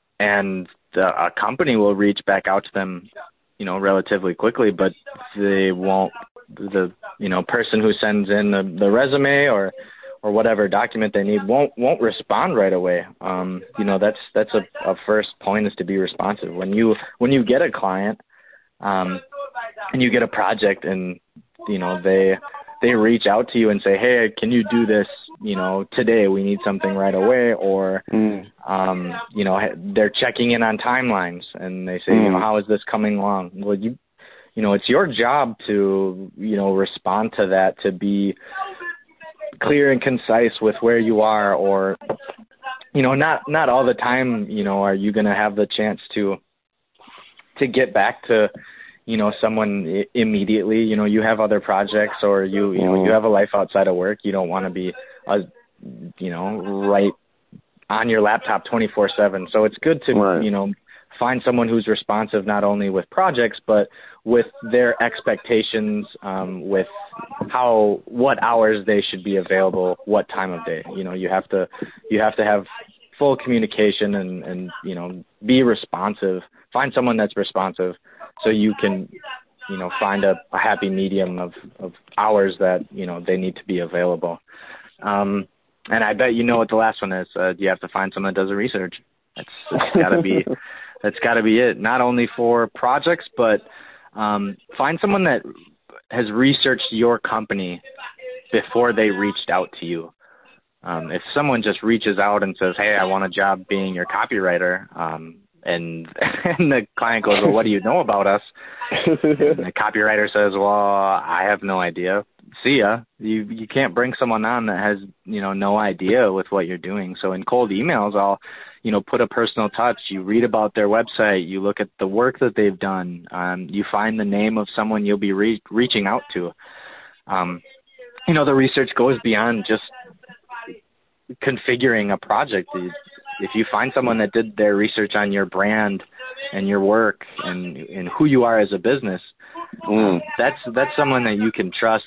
a company will reach back out to them, relatively quickly, but they won't, the person who sends in the resume or whatever document they need won't respond right away. That's a first point, is to be responsive. When you get a client, and you get a project and, they reach out to you and say, hey, can you do this, today? We need something right away. Or, they're checking in on timelines and they say, how is this coming along? Well, it's your job to, respond to that, to be clear and concise with where you are, or, not all the time, are you going to have the chance to get back to, someone immediately. You have other projects, or you have a life outside of work. You don't want to be, right on your laptop 24/7. So it's good to, find someone who's responsive, not only with projects, but with their expectations, with what hours they should be available, what time of day. You have to have full communication and be responsive. Find someone that's responsive, so you can, find a happy medium of hours that, they need to be available. And I bet what the last one is. You have to find someone that does the research. That's gotta be it. Not only for projects, but find someone that has researched your company before they reached out to you. If someone just reaches out and says, hey, I want a job being your copywriter, and the client goes, well, what do you know about us? And the copywriter says, well, I have no idea. See ya. You can't bring someone on that has, no idea with what you're doing. So in cold emails, I'll, put a personal touch. You read about their website. You look at the work that they've done. You find the name of someone you'll be reaching out to. The research goes beyond just configuring a project. If you find someone that did their research on your brand and your work and who you are as a business, that's someone that you can trust,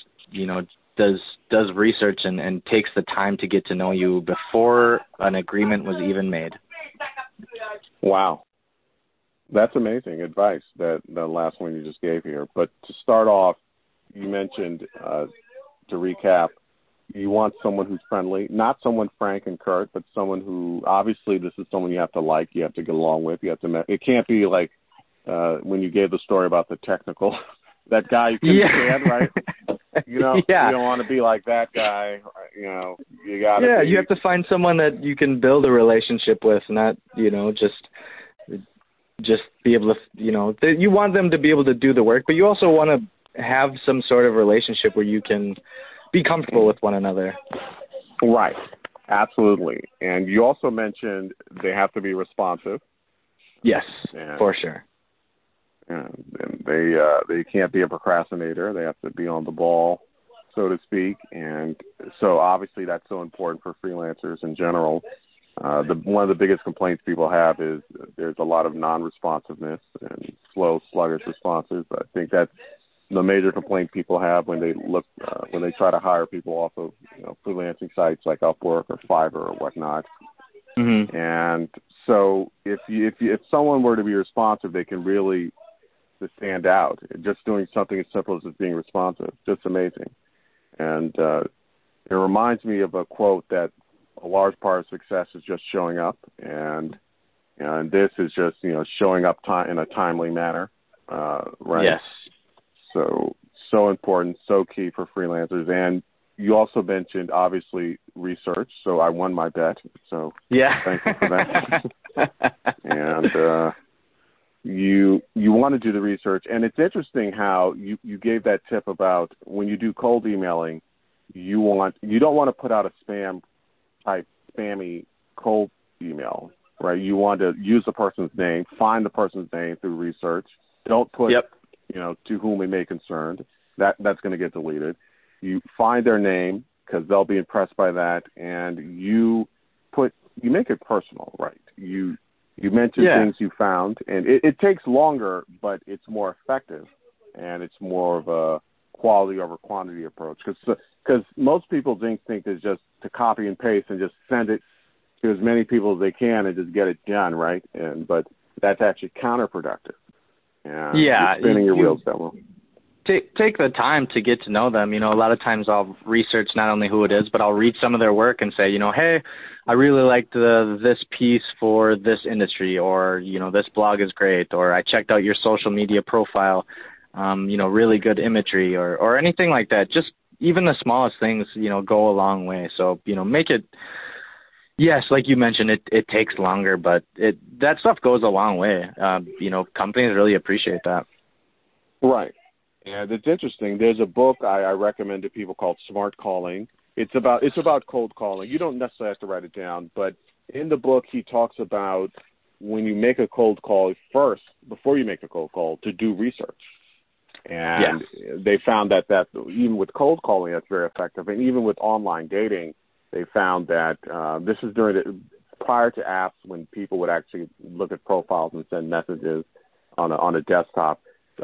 does research and takes the time to get to know you before an agreement was even made. Wow. That's amazing advice, that the last one you just gave here. But to start off, you mentioned, to recap, you want someone who's friendly, not someone frank and curt, but someone who, obviously, this is someone you have to like, you have to get along with, it can't be like when you gave the story about the technical, that guy you couldn't stand, right? You don't want to be like that guy, you got to. Yeah, you have to find someone that you can build a relationship with, not, just be able to, you want them to be able to do the work, but you also want to have some sort of relationship where you can be comfortable with one another. Right. Absolutely. And you also mentioned they have to be responsive. Yes, for sure. And they can't be a procrastinator. They have to be on the ball, so to speak. And so obviously that's so important for freelancers in general. One of the biggest complaints people have is there's a lot of non-responsiveness and slow, sluggish responses. I think that's the major complaint people have when they look when they try to hire people off of freelancing sites like Upwork or Fiverr or whatnot. Mm-hmm. And so if someone were to be responsive, they can really just stand out. Just doing something as simple as just being responsive, just amazing. And it reminds me of a quote that a large part of success is just showing up, and this is just showing up in a timely manner, right? Yes. So important, so key for freelancers. And you also mentioned, obviously, research. So I won my bet. So yeah, thank you for that. And you want to do the research. And it's interesting how you gave that tip about when you do cold emailing, you don't want to put out a spammy cold email, right? You want to use the person's name, find the person's name through research. Don't put to whom it may concern. That's going to get deleted. You find their name because they'll be impressed by that, and you make it personal, right? You mention things you found, and it takes longer, but it's more effective, and it's more of a quality over quantity approach. Because most people's instinct is just to copy and paste and just send it to as many people as they can and just get it done, right? But that's actually counterproductive. And you're spinning your wheels that way. Take the time to get to know them. A lot of times I'll research not only who it is, but I'll read some of their work and say, hey, I really liked this piece for this industry, or, this blog is great, or I checked out your social media profile, really good imagery, or anything like that. Just even the smallest things, go a long way. So, make it, yes, like you mentioned, it takes longer, but that stuff goes a long way. Companies really appreciate that. Right. And it's interesting. There's a book I recommend to people called Smart Calling. It's about cold calling. You don't necessarily have to write it down, but in the book he talks about when you make a cold call first, before you make a cold call, to do research. And they found that even with cold calling, that's very effective. And even with online dating, they found that this is prior to apps when people would actually look at profiles and send messages on a desktop.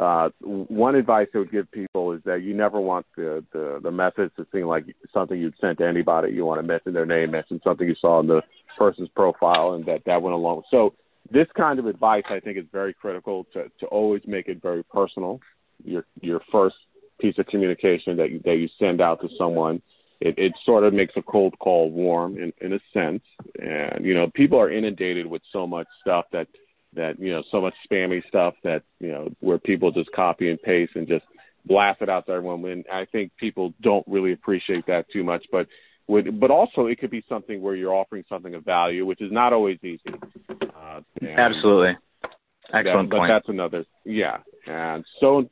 One advice I would give people is that you never want the message to seem like something you'd sent to anybody. You want to mention their name, mention something you saw in the person's profile, and that went along. So this kind of advice, I think, is very critical to always make it very personal. Your first piece of communication that you send out to someone, it sort of makes a cold call warm in a sense. And people are inundated with so much stuff that so much spammy stuff that where people just copy and paste and just blast it out to everyone. And I think people don't really appreciate that too much. But also it could be something where you're offering something of value, which is not always easy. Absolutely, excellent point. But that's another, and so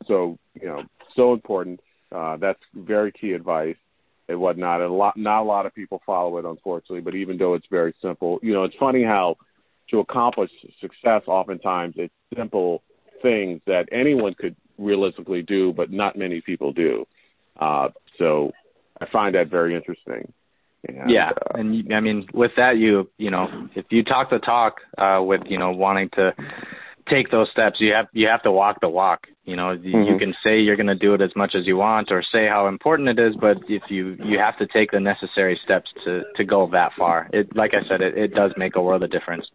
important. That's very key advice and whatnot. And not a lot of people follow it, unfortunately. But even though it's very simple, it's funny how to accomplish success, oftentimes it's simple things that anyone could realistically do, but not many people do. So I find that very interesting. And, and I mean, with that, if you talk the talk with wanting to take those steps, you have to walk the walk. You can say you're going to do it as much as you want, or say how important it is, but if you have to take the necessary steps to go that far. Like I said, it does make a world of difference.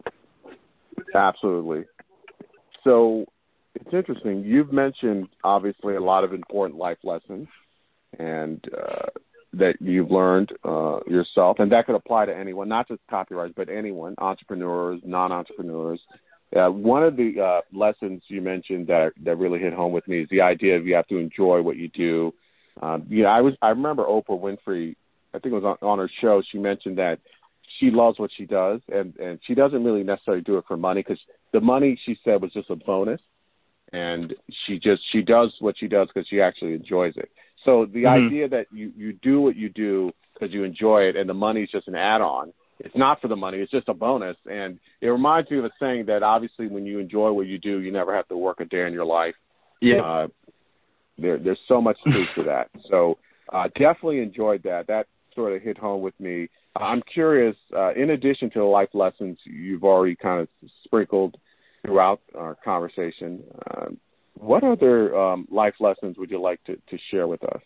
Absolutely. So it's interesting. You've mentioned, obviously, a lot of important life lessons and that you've learned yourself, and that could apply to anyone, not just copywriters, but anyone, entrepreneurs, non-entrepreneurs. One of the lessons you mentioned that really hit home with me is the idea of you have to enjoy what you do. I remember Oprah Winfrey, I think it was on her show, she mentioned that she loves what she does, and she doesn't really necessarily do it for money, because the money, she said, was just a bonus, and she does what she does because she actually enjoys it. So the idea that you do what you do because you enjoy it, and the money is just an add-on. It's not for the money; it's just a bonus. And it reminds me of a saying that obviously, when you enjoy what you do, you never have to work a day in your life. Yeah. There's so much truth to that. So definitely enjoyed that. That sort of hit home with me. I'm curious, in addition to the life lessons you've already kind of sprinkled throughout our conversation, What other life lessons would you like to share with us?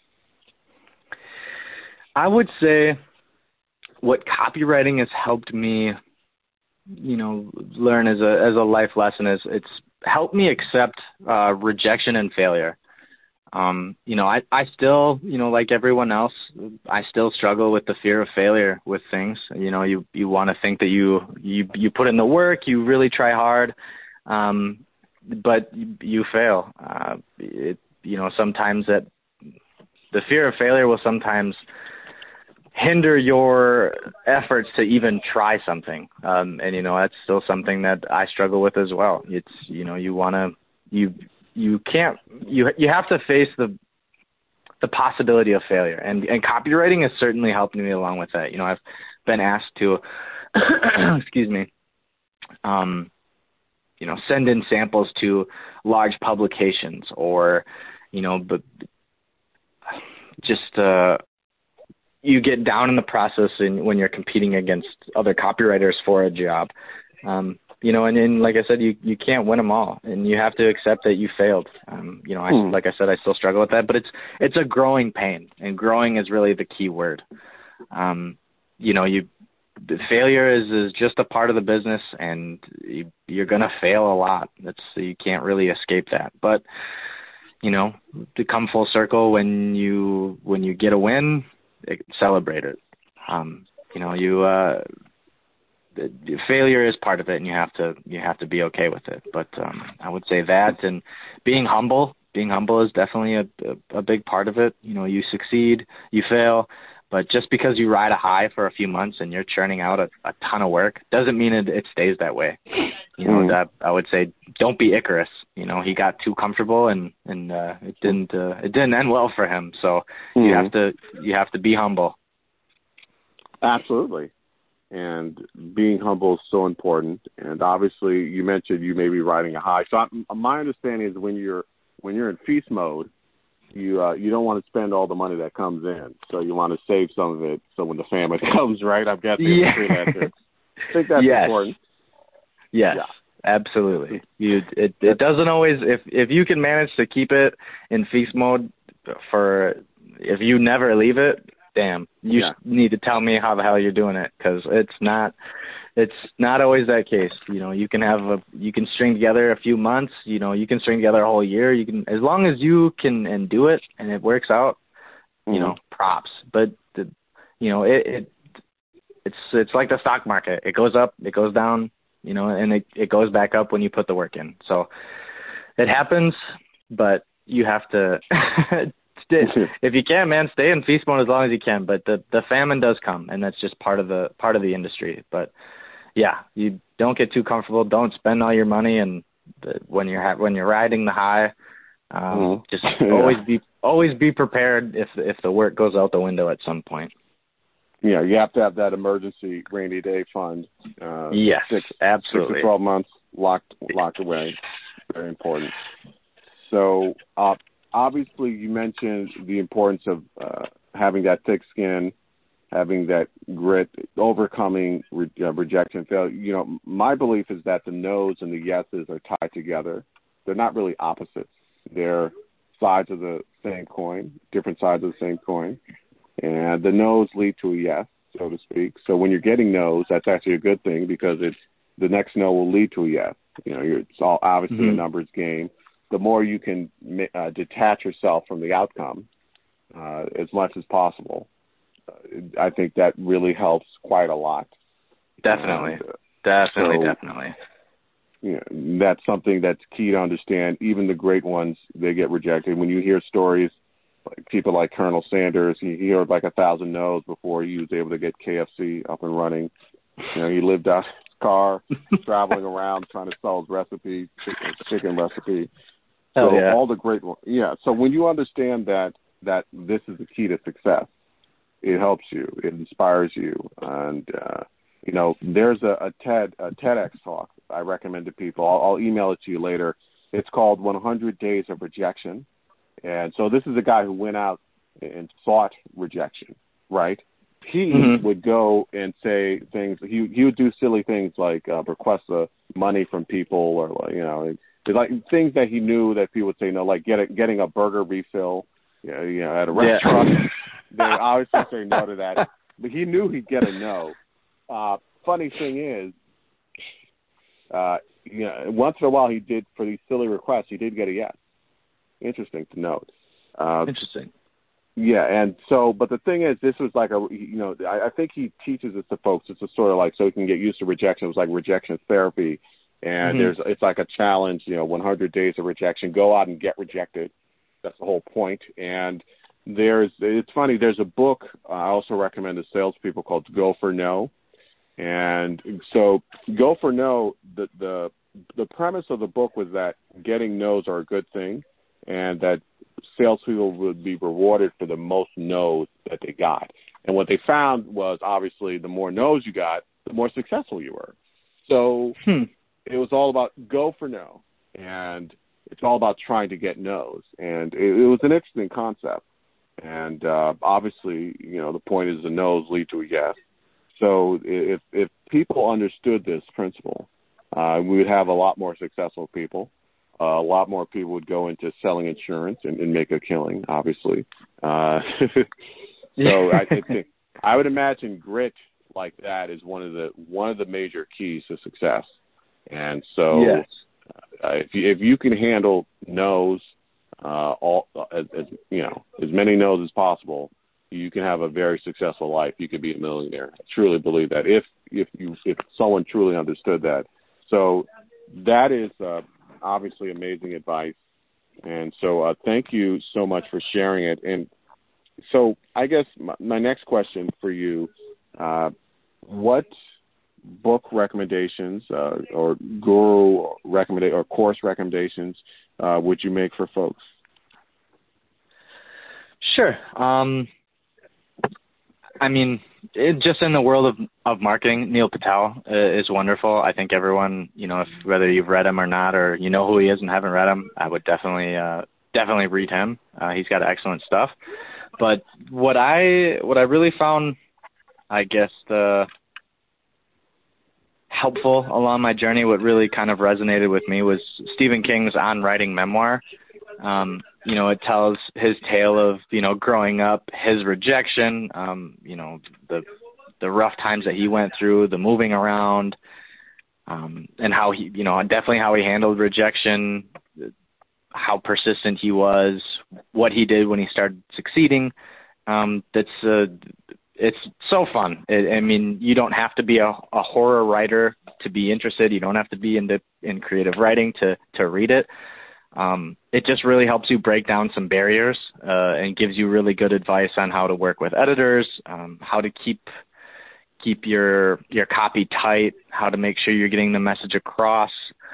I would say what copywriting has helped me, learn as a life lesson is it's helped me accept rejection and failure. I still, like everyone else, I still struggle with the fear of failure with things. You want to think that you put in the work, you really try hard, but you fail. Sometimes that the fear of failure will sometimes hinder your efforts to even try something. And that's still something that I struggle with as well. It's, you have to face the possibility of failure, and copywriting has certainly helped me along with that. I've been asked to, excuse me, send in samples to large publications, or, but just, you get down in the process when you're competing against other copywriters for a job. And then, like I said, you can't win them all, and you have to accept that you failed. Like I said, I still struggle with that, but it's a growing pain, and growing is really the key word. The failure is just a part of the business, and you're going to fail a lot. You can't really escape that. But, to come full circle, when you get a win, celebrate it. Failure is part of it, and you have to be okay with it. But I would say that, and being humble is definitely a big part of it. You succeed, you fail, but just because you ride a high for a few months and you're churning out a ton of work doesn't mean it stays that way. That I would say, don't be Icarus. He got too comfortable, and it didn't end well for him. So you have to be humble. Absolutely. And being humble is so important. And obviously, you mentioned you may be riding a high. So my understanding is when you're in feast mode, you don't want to spend all the money that comes in. So you want to save some of it. So when the famine comes, right? I've got the freelancer. I think that's important. Yes, yeah. Absolutely. It doesn't always, if you can manage to keep it in feast mode if you never leave it, damn, you need to tell me how the hell you're doing it, because it's not always that case. You can string together a few months, you can string together a whole year. You can, as long as you can and do it and it works out, props. But it's like the stock market. It goes up, it goes down, and it goes back up when you put the work in. So it happens, but you have to if you can, man, stay in feast mode as long as you can. But the famine does come, and that's just part of the industry. But yeah, you don't get too comfortable. Don't spend all your money, and when you're riding the high, just always be prepared if the work goes out the window at some point. Yeah, you have to have that emergency rainy day fund. Yes, absolutely. 6 to 12 months locked away. Very important. So obviously, you mentioned the importance of having that thick skin, having that grit, overcoming rejection, failure. My belief is that the no's and the yeses are tied together. They're not really opposites. They're sides of the same coin, different sides of the same coin. And the no's lead to a yes, so to speak. So when you're getting no's, that's actually a good thing, because the next no will lead to a yes. It's all obviously a numbers game. The more you can detach yourself from the outcome as much as possible, I think that really helps quite a lot. Definitely. Definitely. That's something that's key to understand. Even the great ones, they get rejected. When you hear stories, like people like Colonel Sanders, he heard like 1,000 no's before he was able to get KFC up and running. He lived out his car, traveling around trying to sell his recipe, chicken recipe. So all the great ones. Yeah. So when you understand that this is the key to success, it helps you, it inspires you. And, there's a TEDx talk I recommend to people. I'll email it to you later. It's called 100 Days of Rejection. And so this is a guy who went out and sought rejection, right? He would go and say things. He would do silly things like request money from people, or It's like things that he knew that people would say no, like getting a burger refill, at a restaurant. Yeah. They obviously say no to that, but he knew he'd get a no. Funny thing is, once in a while he did, for these silly requests, he did get a yes. Interesting to note. Interesting. Yeah, and so, but the thing is, this was like I think he teaches this to folks. It's a sort of like, so he can get used to rejection. It was like rejection therapy, and it's like a challenge, 100 days of rejection. Go out and get rejected. That's the whole point. And it's funny, there's a book I also recommend to salespeople called Go for No. And so Go for No, the premise of the book was that getting no's are a good thing, and that salespeople would be rewarded for the most no's that they got. And what they found was, obviously, the more no's you got, the more successful you were. So it was all about go for no, and it's all about trying to get no's. And it was an interesting concept. And obviously, the point is the no's lead to a yes. So if people understood this principle, we would have a lot more successful people. A lot more people would go into selling insurance and make a killing, obviously. So I would imagine grit like that is one of the major keys to success. And so, yes. If you can handle no's, as many no's as possible, you can have a very successful life. You could be a millionaire. I truly believe that if someone truly understood that. So that is obviously amazing advice. And so thank you so much for sharing it. And so I guess my next question for you, what book recommendations or guru or course recommendations would you make for folks? Sure. Just in the world of marketing, Neil Patel is wonderful. I think everyone, whether you've read him or not, or you know who he is and haven't read him, I would definitely read him. He's got excellent stuff. But what I really found, I guess, the helpful along my journey, what really kind of resonated with me was Stephen King's On Writing Memoir. It tells his tale of, growing up, his rejection, the rough times that he went through, the moving around, and how he, definitely how he handled rejection, how persistent he was, what he did when he started succeeding. It's so fun. You don't have to be a horror writer to be interested. You don't have to be in creative writing to read it. It just really helps you break down some barriers and gives you really good advice on how to work with editors, how to keep your copy tight, how to make sure you're getting the message across.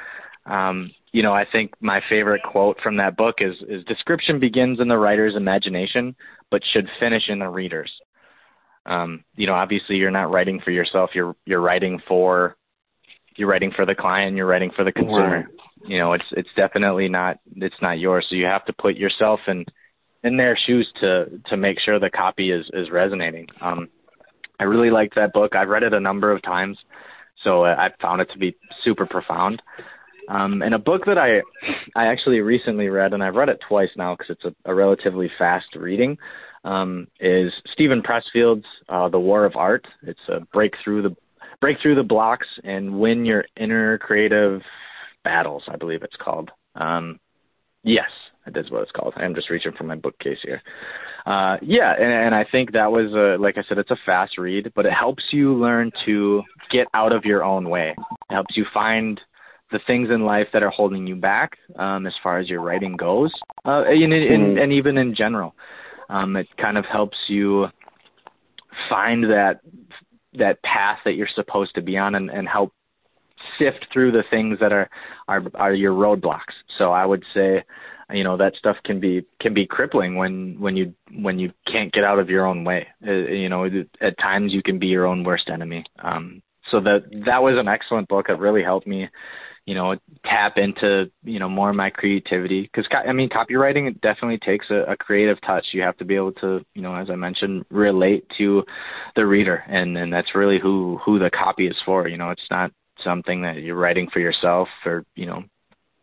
I think my favorite quote from that book is description begins in the writer's imagination, but should finish in the reader's. Obviously you're not writing for yourself. You're writing for the client. You're writing for the consumer. Right. It's definitely not yours. So you have to put yourself in their shoes to make sure the copy is resonating. I really liked that book. I've read it a number of times, so I found it to be super profound. And a book that I actually recently read, and I've read it twice now because it's a relatively fast reading, is Stephen Pressfield's The War of Art. It's a break through the blocks and win your inner creative battles, I believe it's called. Yes, that is what it's called. I'm just reaching for my bookcase here. And I think that was, like I said, it's a fast read, but it helps you learn to get out of your own way. It helps you find the things in life that are holding you back as far as your writing goes, and even in general. It kind of helps you find that path that you're supposed to be on and help sift through the things that are your roadblocks. So I would say, that stuff can be crippling when you can't get out of your own way. At times you can be your own worst enemy. So that was an excellent book. It really helped me, tap into, more of my creativity. Because, copywriting, it definitely takes a creative touch. You have to be able to, as I mentioned, relate to the reader. And that's really who the copy is for. It's not something that you're writing for yourself or,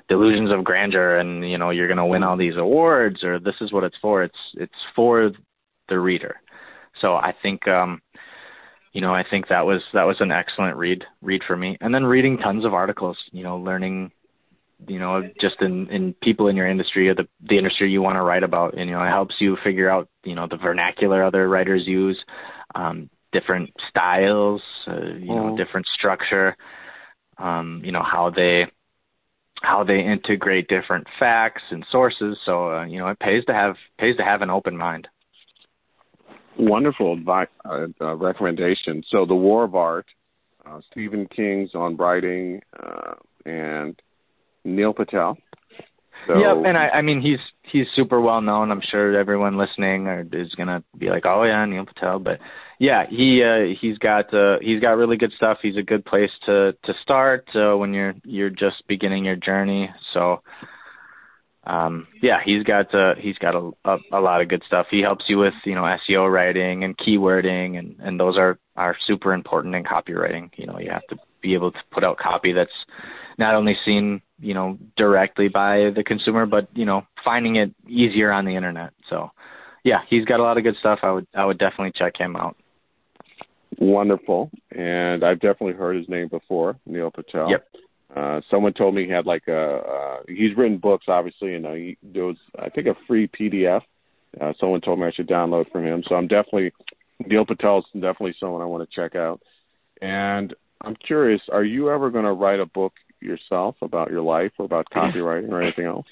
delusions of grandeur and, you know, you're going to win all these awards or this is what it's for. It's for the reader. So I think, you know, I think that was an excellent read for me. And then reading tons of articles, you know, learning, you know, just in people in your industry or the industry you want to write about. And, you know, it helps you figure out, you know, the vernacular other writers use, different styles, you know, different structure, you know, how they integrate different facts and sources. So, you know, it pays to have an open mind. Wonderful recommendation. So The War of Art, Stephen King's On Writing, and Neil Patel. So, yep, and I mean he's super well known. I'm sure everyone listening is gonna be like, oh yeah, Neil Patel. But yeah, he's got really good stuff. He's a good place to start when you're just beginning your journey. So yeah, he's got a lot of good stuff. He helps you with, you know, SEO writing and keywording, and those are super important in copywriting. You know, you have to be able to put out copy that's not only seen, you know, directly by the consumer, but, you know, finding it easier on the internet. So yeah, he's got a lot of good stuff. I would definitely check him out. Wonderful. And I've definitely heard his name before, Neil Patel. Yep. Someone told me he had like he's written books, obviously, and there was, I think, a free PDF. Someone told me I should download from him. So Neil Patel is definitely someone I want to check out. And I'm curious, are you ever going to write a book yourself about your life or about copywriting or anything else?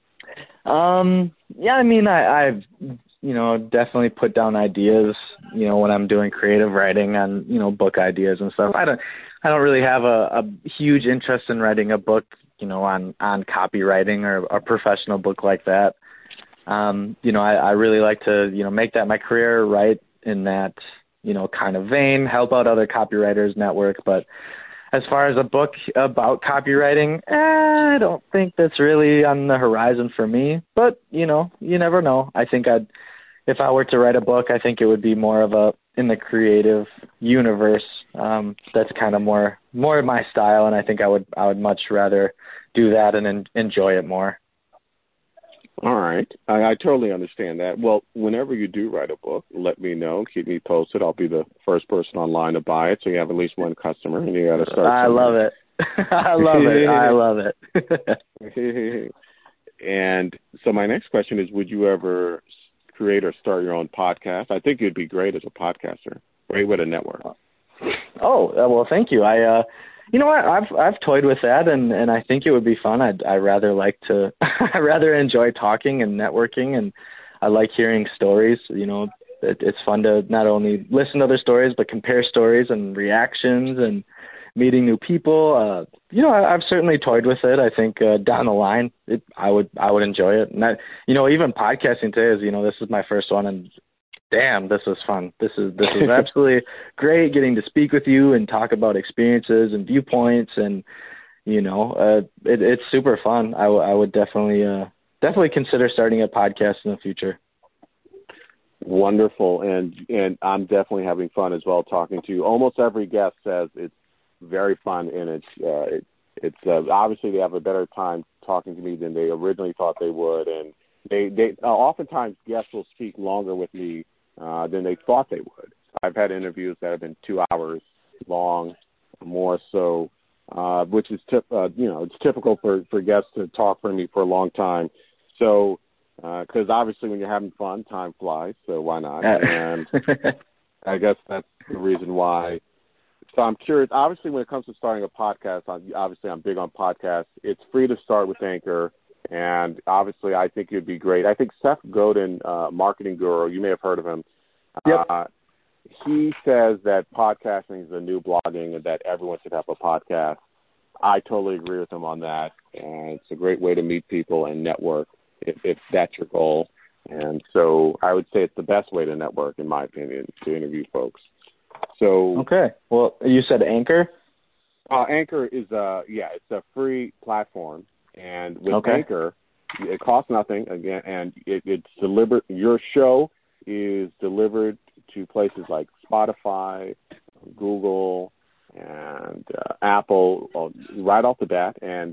Yeah, I mean, I've, you know, definitely put down ideas, you know, when I'm doing creative writing on, you know, book ideas and stuff. I don't really have a huge interest in writing a book, you know, on copywriting or a professional book like that. You know, I really like to, you know, make that my career, write in that, you know, kind of vein, help out other copywriters, network. But as far as a book about copywriting, I don't think that's really on the horizon for me. But, you know, you never know. I think if I were to write a book, I think it would be more of in the creative universe. That's kind of more of my style, and I think I would much rather do that and enjoy it more. All right. I totally understand that. Well, whenever you do write a book, let me know. Keep me posted. I'll be the first person online to buy it, so you have at least one customer, and you got to start. I love it. I love it. And so my next question is, would you ever create or start your own podcast? I think you'd be great as a podcaster. Great with a network. Oh, well, thank you. You know what? I've toyed with that, and I think it would be fun. I rather enjoy talking and networking, and I like hearing stories. You know, it's fun to not only listen to other stories, but compare stories and reactions and meeting new people. You know, I've certainly toyed with it. I think down the line, I would enjoy it. And you know, even podcasting today is, you know, this is my first one, and damn, this was fun. This is absolutely great getting to speak with you and talk about experiences and viewpoints, and, you know, it's super fun. I would definitely consider starting a podcast in the future. Wonderful. And I'm definitely having fun as well talking to you. Almost every guest says it's very fun, and it's obviously they have a better time talking to me than they originally thought they would. And they oftentimes guests will speak longer with me than they thought they would. I've had interviews that have been 2 hours long, more so, which is you know, it's typical for guests to talk for me for a long time. So, because obviously when you're having fun, time flies. So why not? And I guess that's the reason why. So I'm curious. Obviously, when it comes to starting a podcast, I'm big on podcasts. It's free to start with Anchor. And obviously, I think it'd be great. I think Seth Godin, marketing guru, you may have heard of him. Yep. He says that podcasting is the new blogging and that everyone should have a podcast. I totally agree with him on that. And it's a great way to meet people and network if that's your goal. And so I would say it's the best way to network, in my opinion, to interview folks. So okay. Well, you said Anchor? Anchor is it's a free platform. And with Anchor, it costs nothing, again, and it's delivered. Your show is delivered to places like Spotify, Google, and Apple right off the bat. And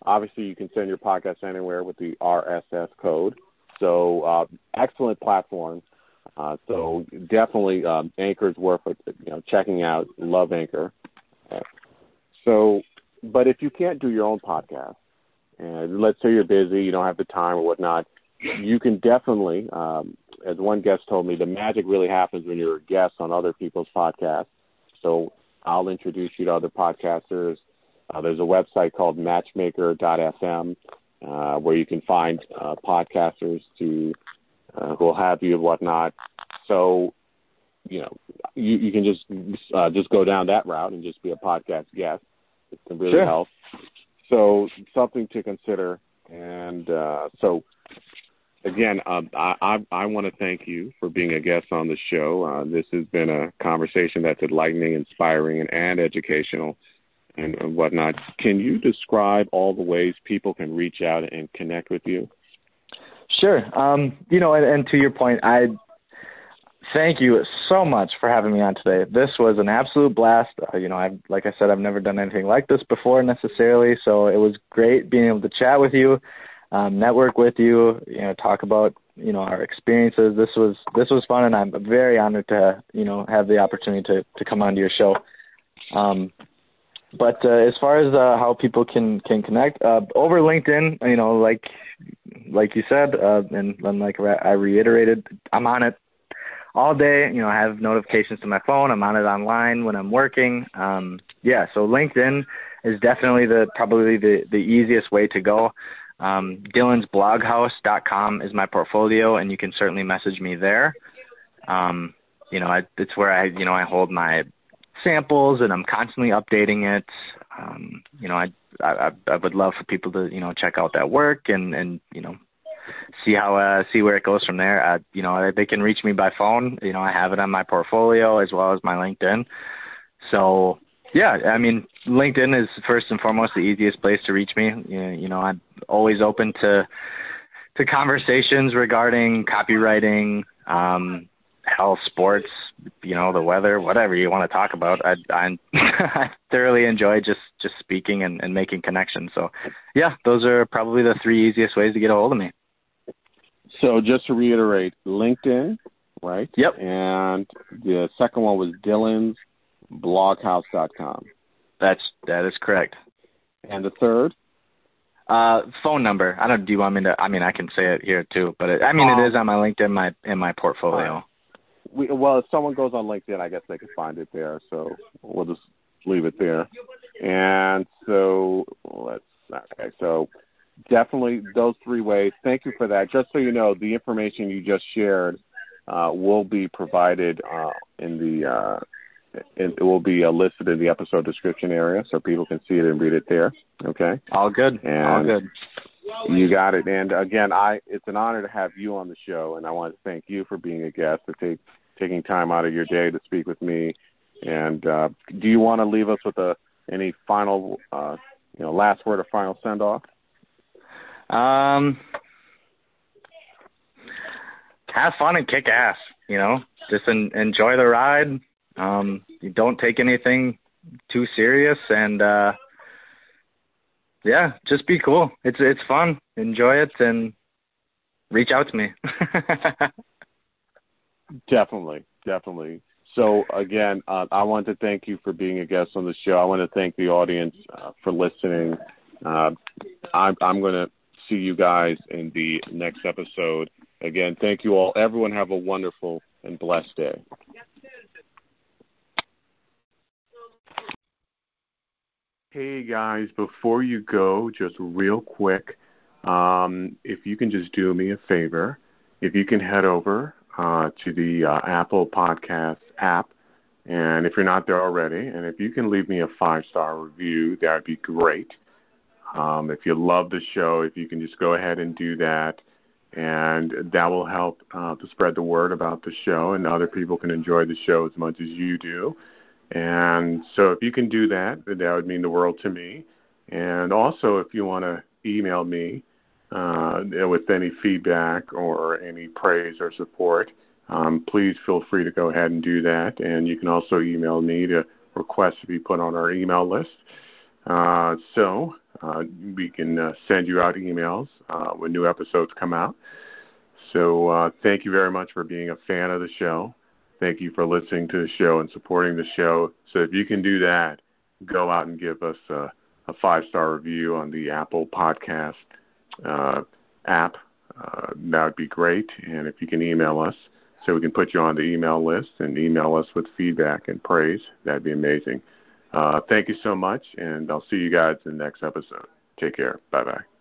obviously, you can send your podcast anywhere with the RSS code. So excellent platform. So definitely Anchor is worth checking out. Love Anchor. So, but if you can't do your own podcast, and let's say you're busy, you don't have the time or whatnot, you can definitely, as one guest told me, the magic really happens when you're a guest on other people's podcasts. So I'll introduce you to other podcasters. There's a website called matchmaker.fm where you can find podcasters who will have you and whatnot. So, you can just go down that route and just be a podcast guest. It can really help. So something to consider. And so, again, I want to thank you for being a guest on the show. This has been a conversation that's enlightening, inspiring, and educational and whatnot. Can you describe all the ways people can reach out and connect with you? Sure. And to your point, I thank you so much for having me on today. This was an absolute blast. Like I said, I've never done anything like this before necessarily, so it was great being able to chat with you, network with you, talk about, our experiences. This was fun, and I'm very honored to, have the opportunity to come onto your show. But as far as how people can connect, over LinkedIn, like you said, and like I reiterated, I'm on it all day. I have notifications to my phone. I'm on it online when I'm working. So LinkedIn is definitely probably the easiest way to go. DylansBloghouse.com is my portfolio, and you can certainly message me there. It's where I hold my samples, and I'm constantly updating it. I would love for people to check out that work and see where it goes from there. They can reach me by phone. I have it on my portfolio as well as my LinkedIn. So yeah, LinkedIn is first and foremost the easiest place to reach me. I'm always open to conversations regarding copywriting, health, sports, the weather, whatever you want to talk about. I thoroughly enjoy just speaking and making connections. So yeah, those are probably the three easiest ways to get a hold of me. So just to reiterate, LinkedIn, right? Yep. And the second one was DylansBloghouse.com. That is correct. And the third? Phone number. Do you want me to? I can say it here too, but it is on my LinkedIn, in my portfolio. If someone goes on LinkedIn, I guess they can find it there. So we'll just leave it there. And so So definitely those three ways. Thank you for that. Just so you know, the information you just shared will be provided it will be listed in the episode description area, so people can see it and read it there. Okay. All good. All good. You got it. And again, it's an honor to have you on the show, and I want to thank you for being a guest, for taking time out of your day to speak with me. And do you want to leave us with any final, last word or final send off? Have fun and kick ass. Just enjoy the ride. You don't take anything too serious, and just be cool. It's fun. Enjoy it and reach out to me. Definitely. So again, I want to thank you for being a guest on the show. I want to thank the audience for listening. I'm going to see you guys in the next episode. Again, thank you all. Everyone have a wonderful and blessed day. Hey guys, before you go, just real quick, if you can just do me a favor, if you can head over to the Apple Podcast app, and if you're not there already, and if you can leave me a 5-star review, that would be great. If you love the show, if you can just go ahead and do that, and that will help to spread the word about the show, and other people can enjoy the show as much as you do. And so if you can do that, that would mean the world to me. And also, if you want to email me with any feedback or any praise or support, please feel free to go ahead and do that. And you can also email me to request to be put on our email list. So we can send you out emails when new episodes come out. So thank you very much for being a fan of the show. Thank you for listening to the show and supporting the show. So if you can do that, go out and give us a 5-star review on the Apple Podcast app. That would be great. And if you can email us so we can put you on the email list and email us with feedback and praise, that'd be amazing. Thank you so much, and I'll see you guys in the next episode. Take care. Bye-bye.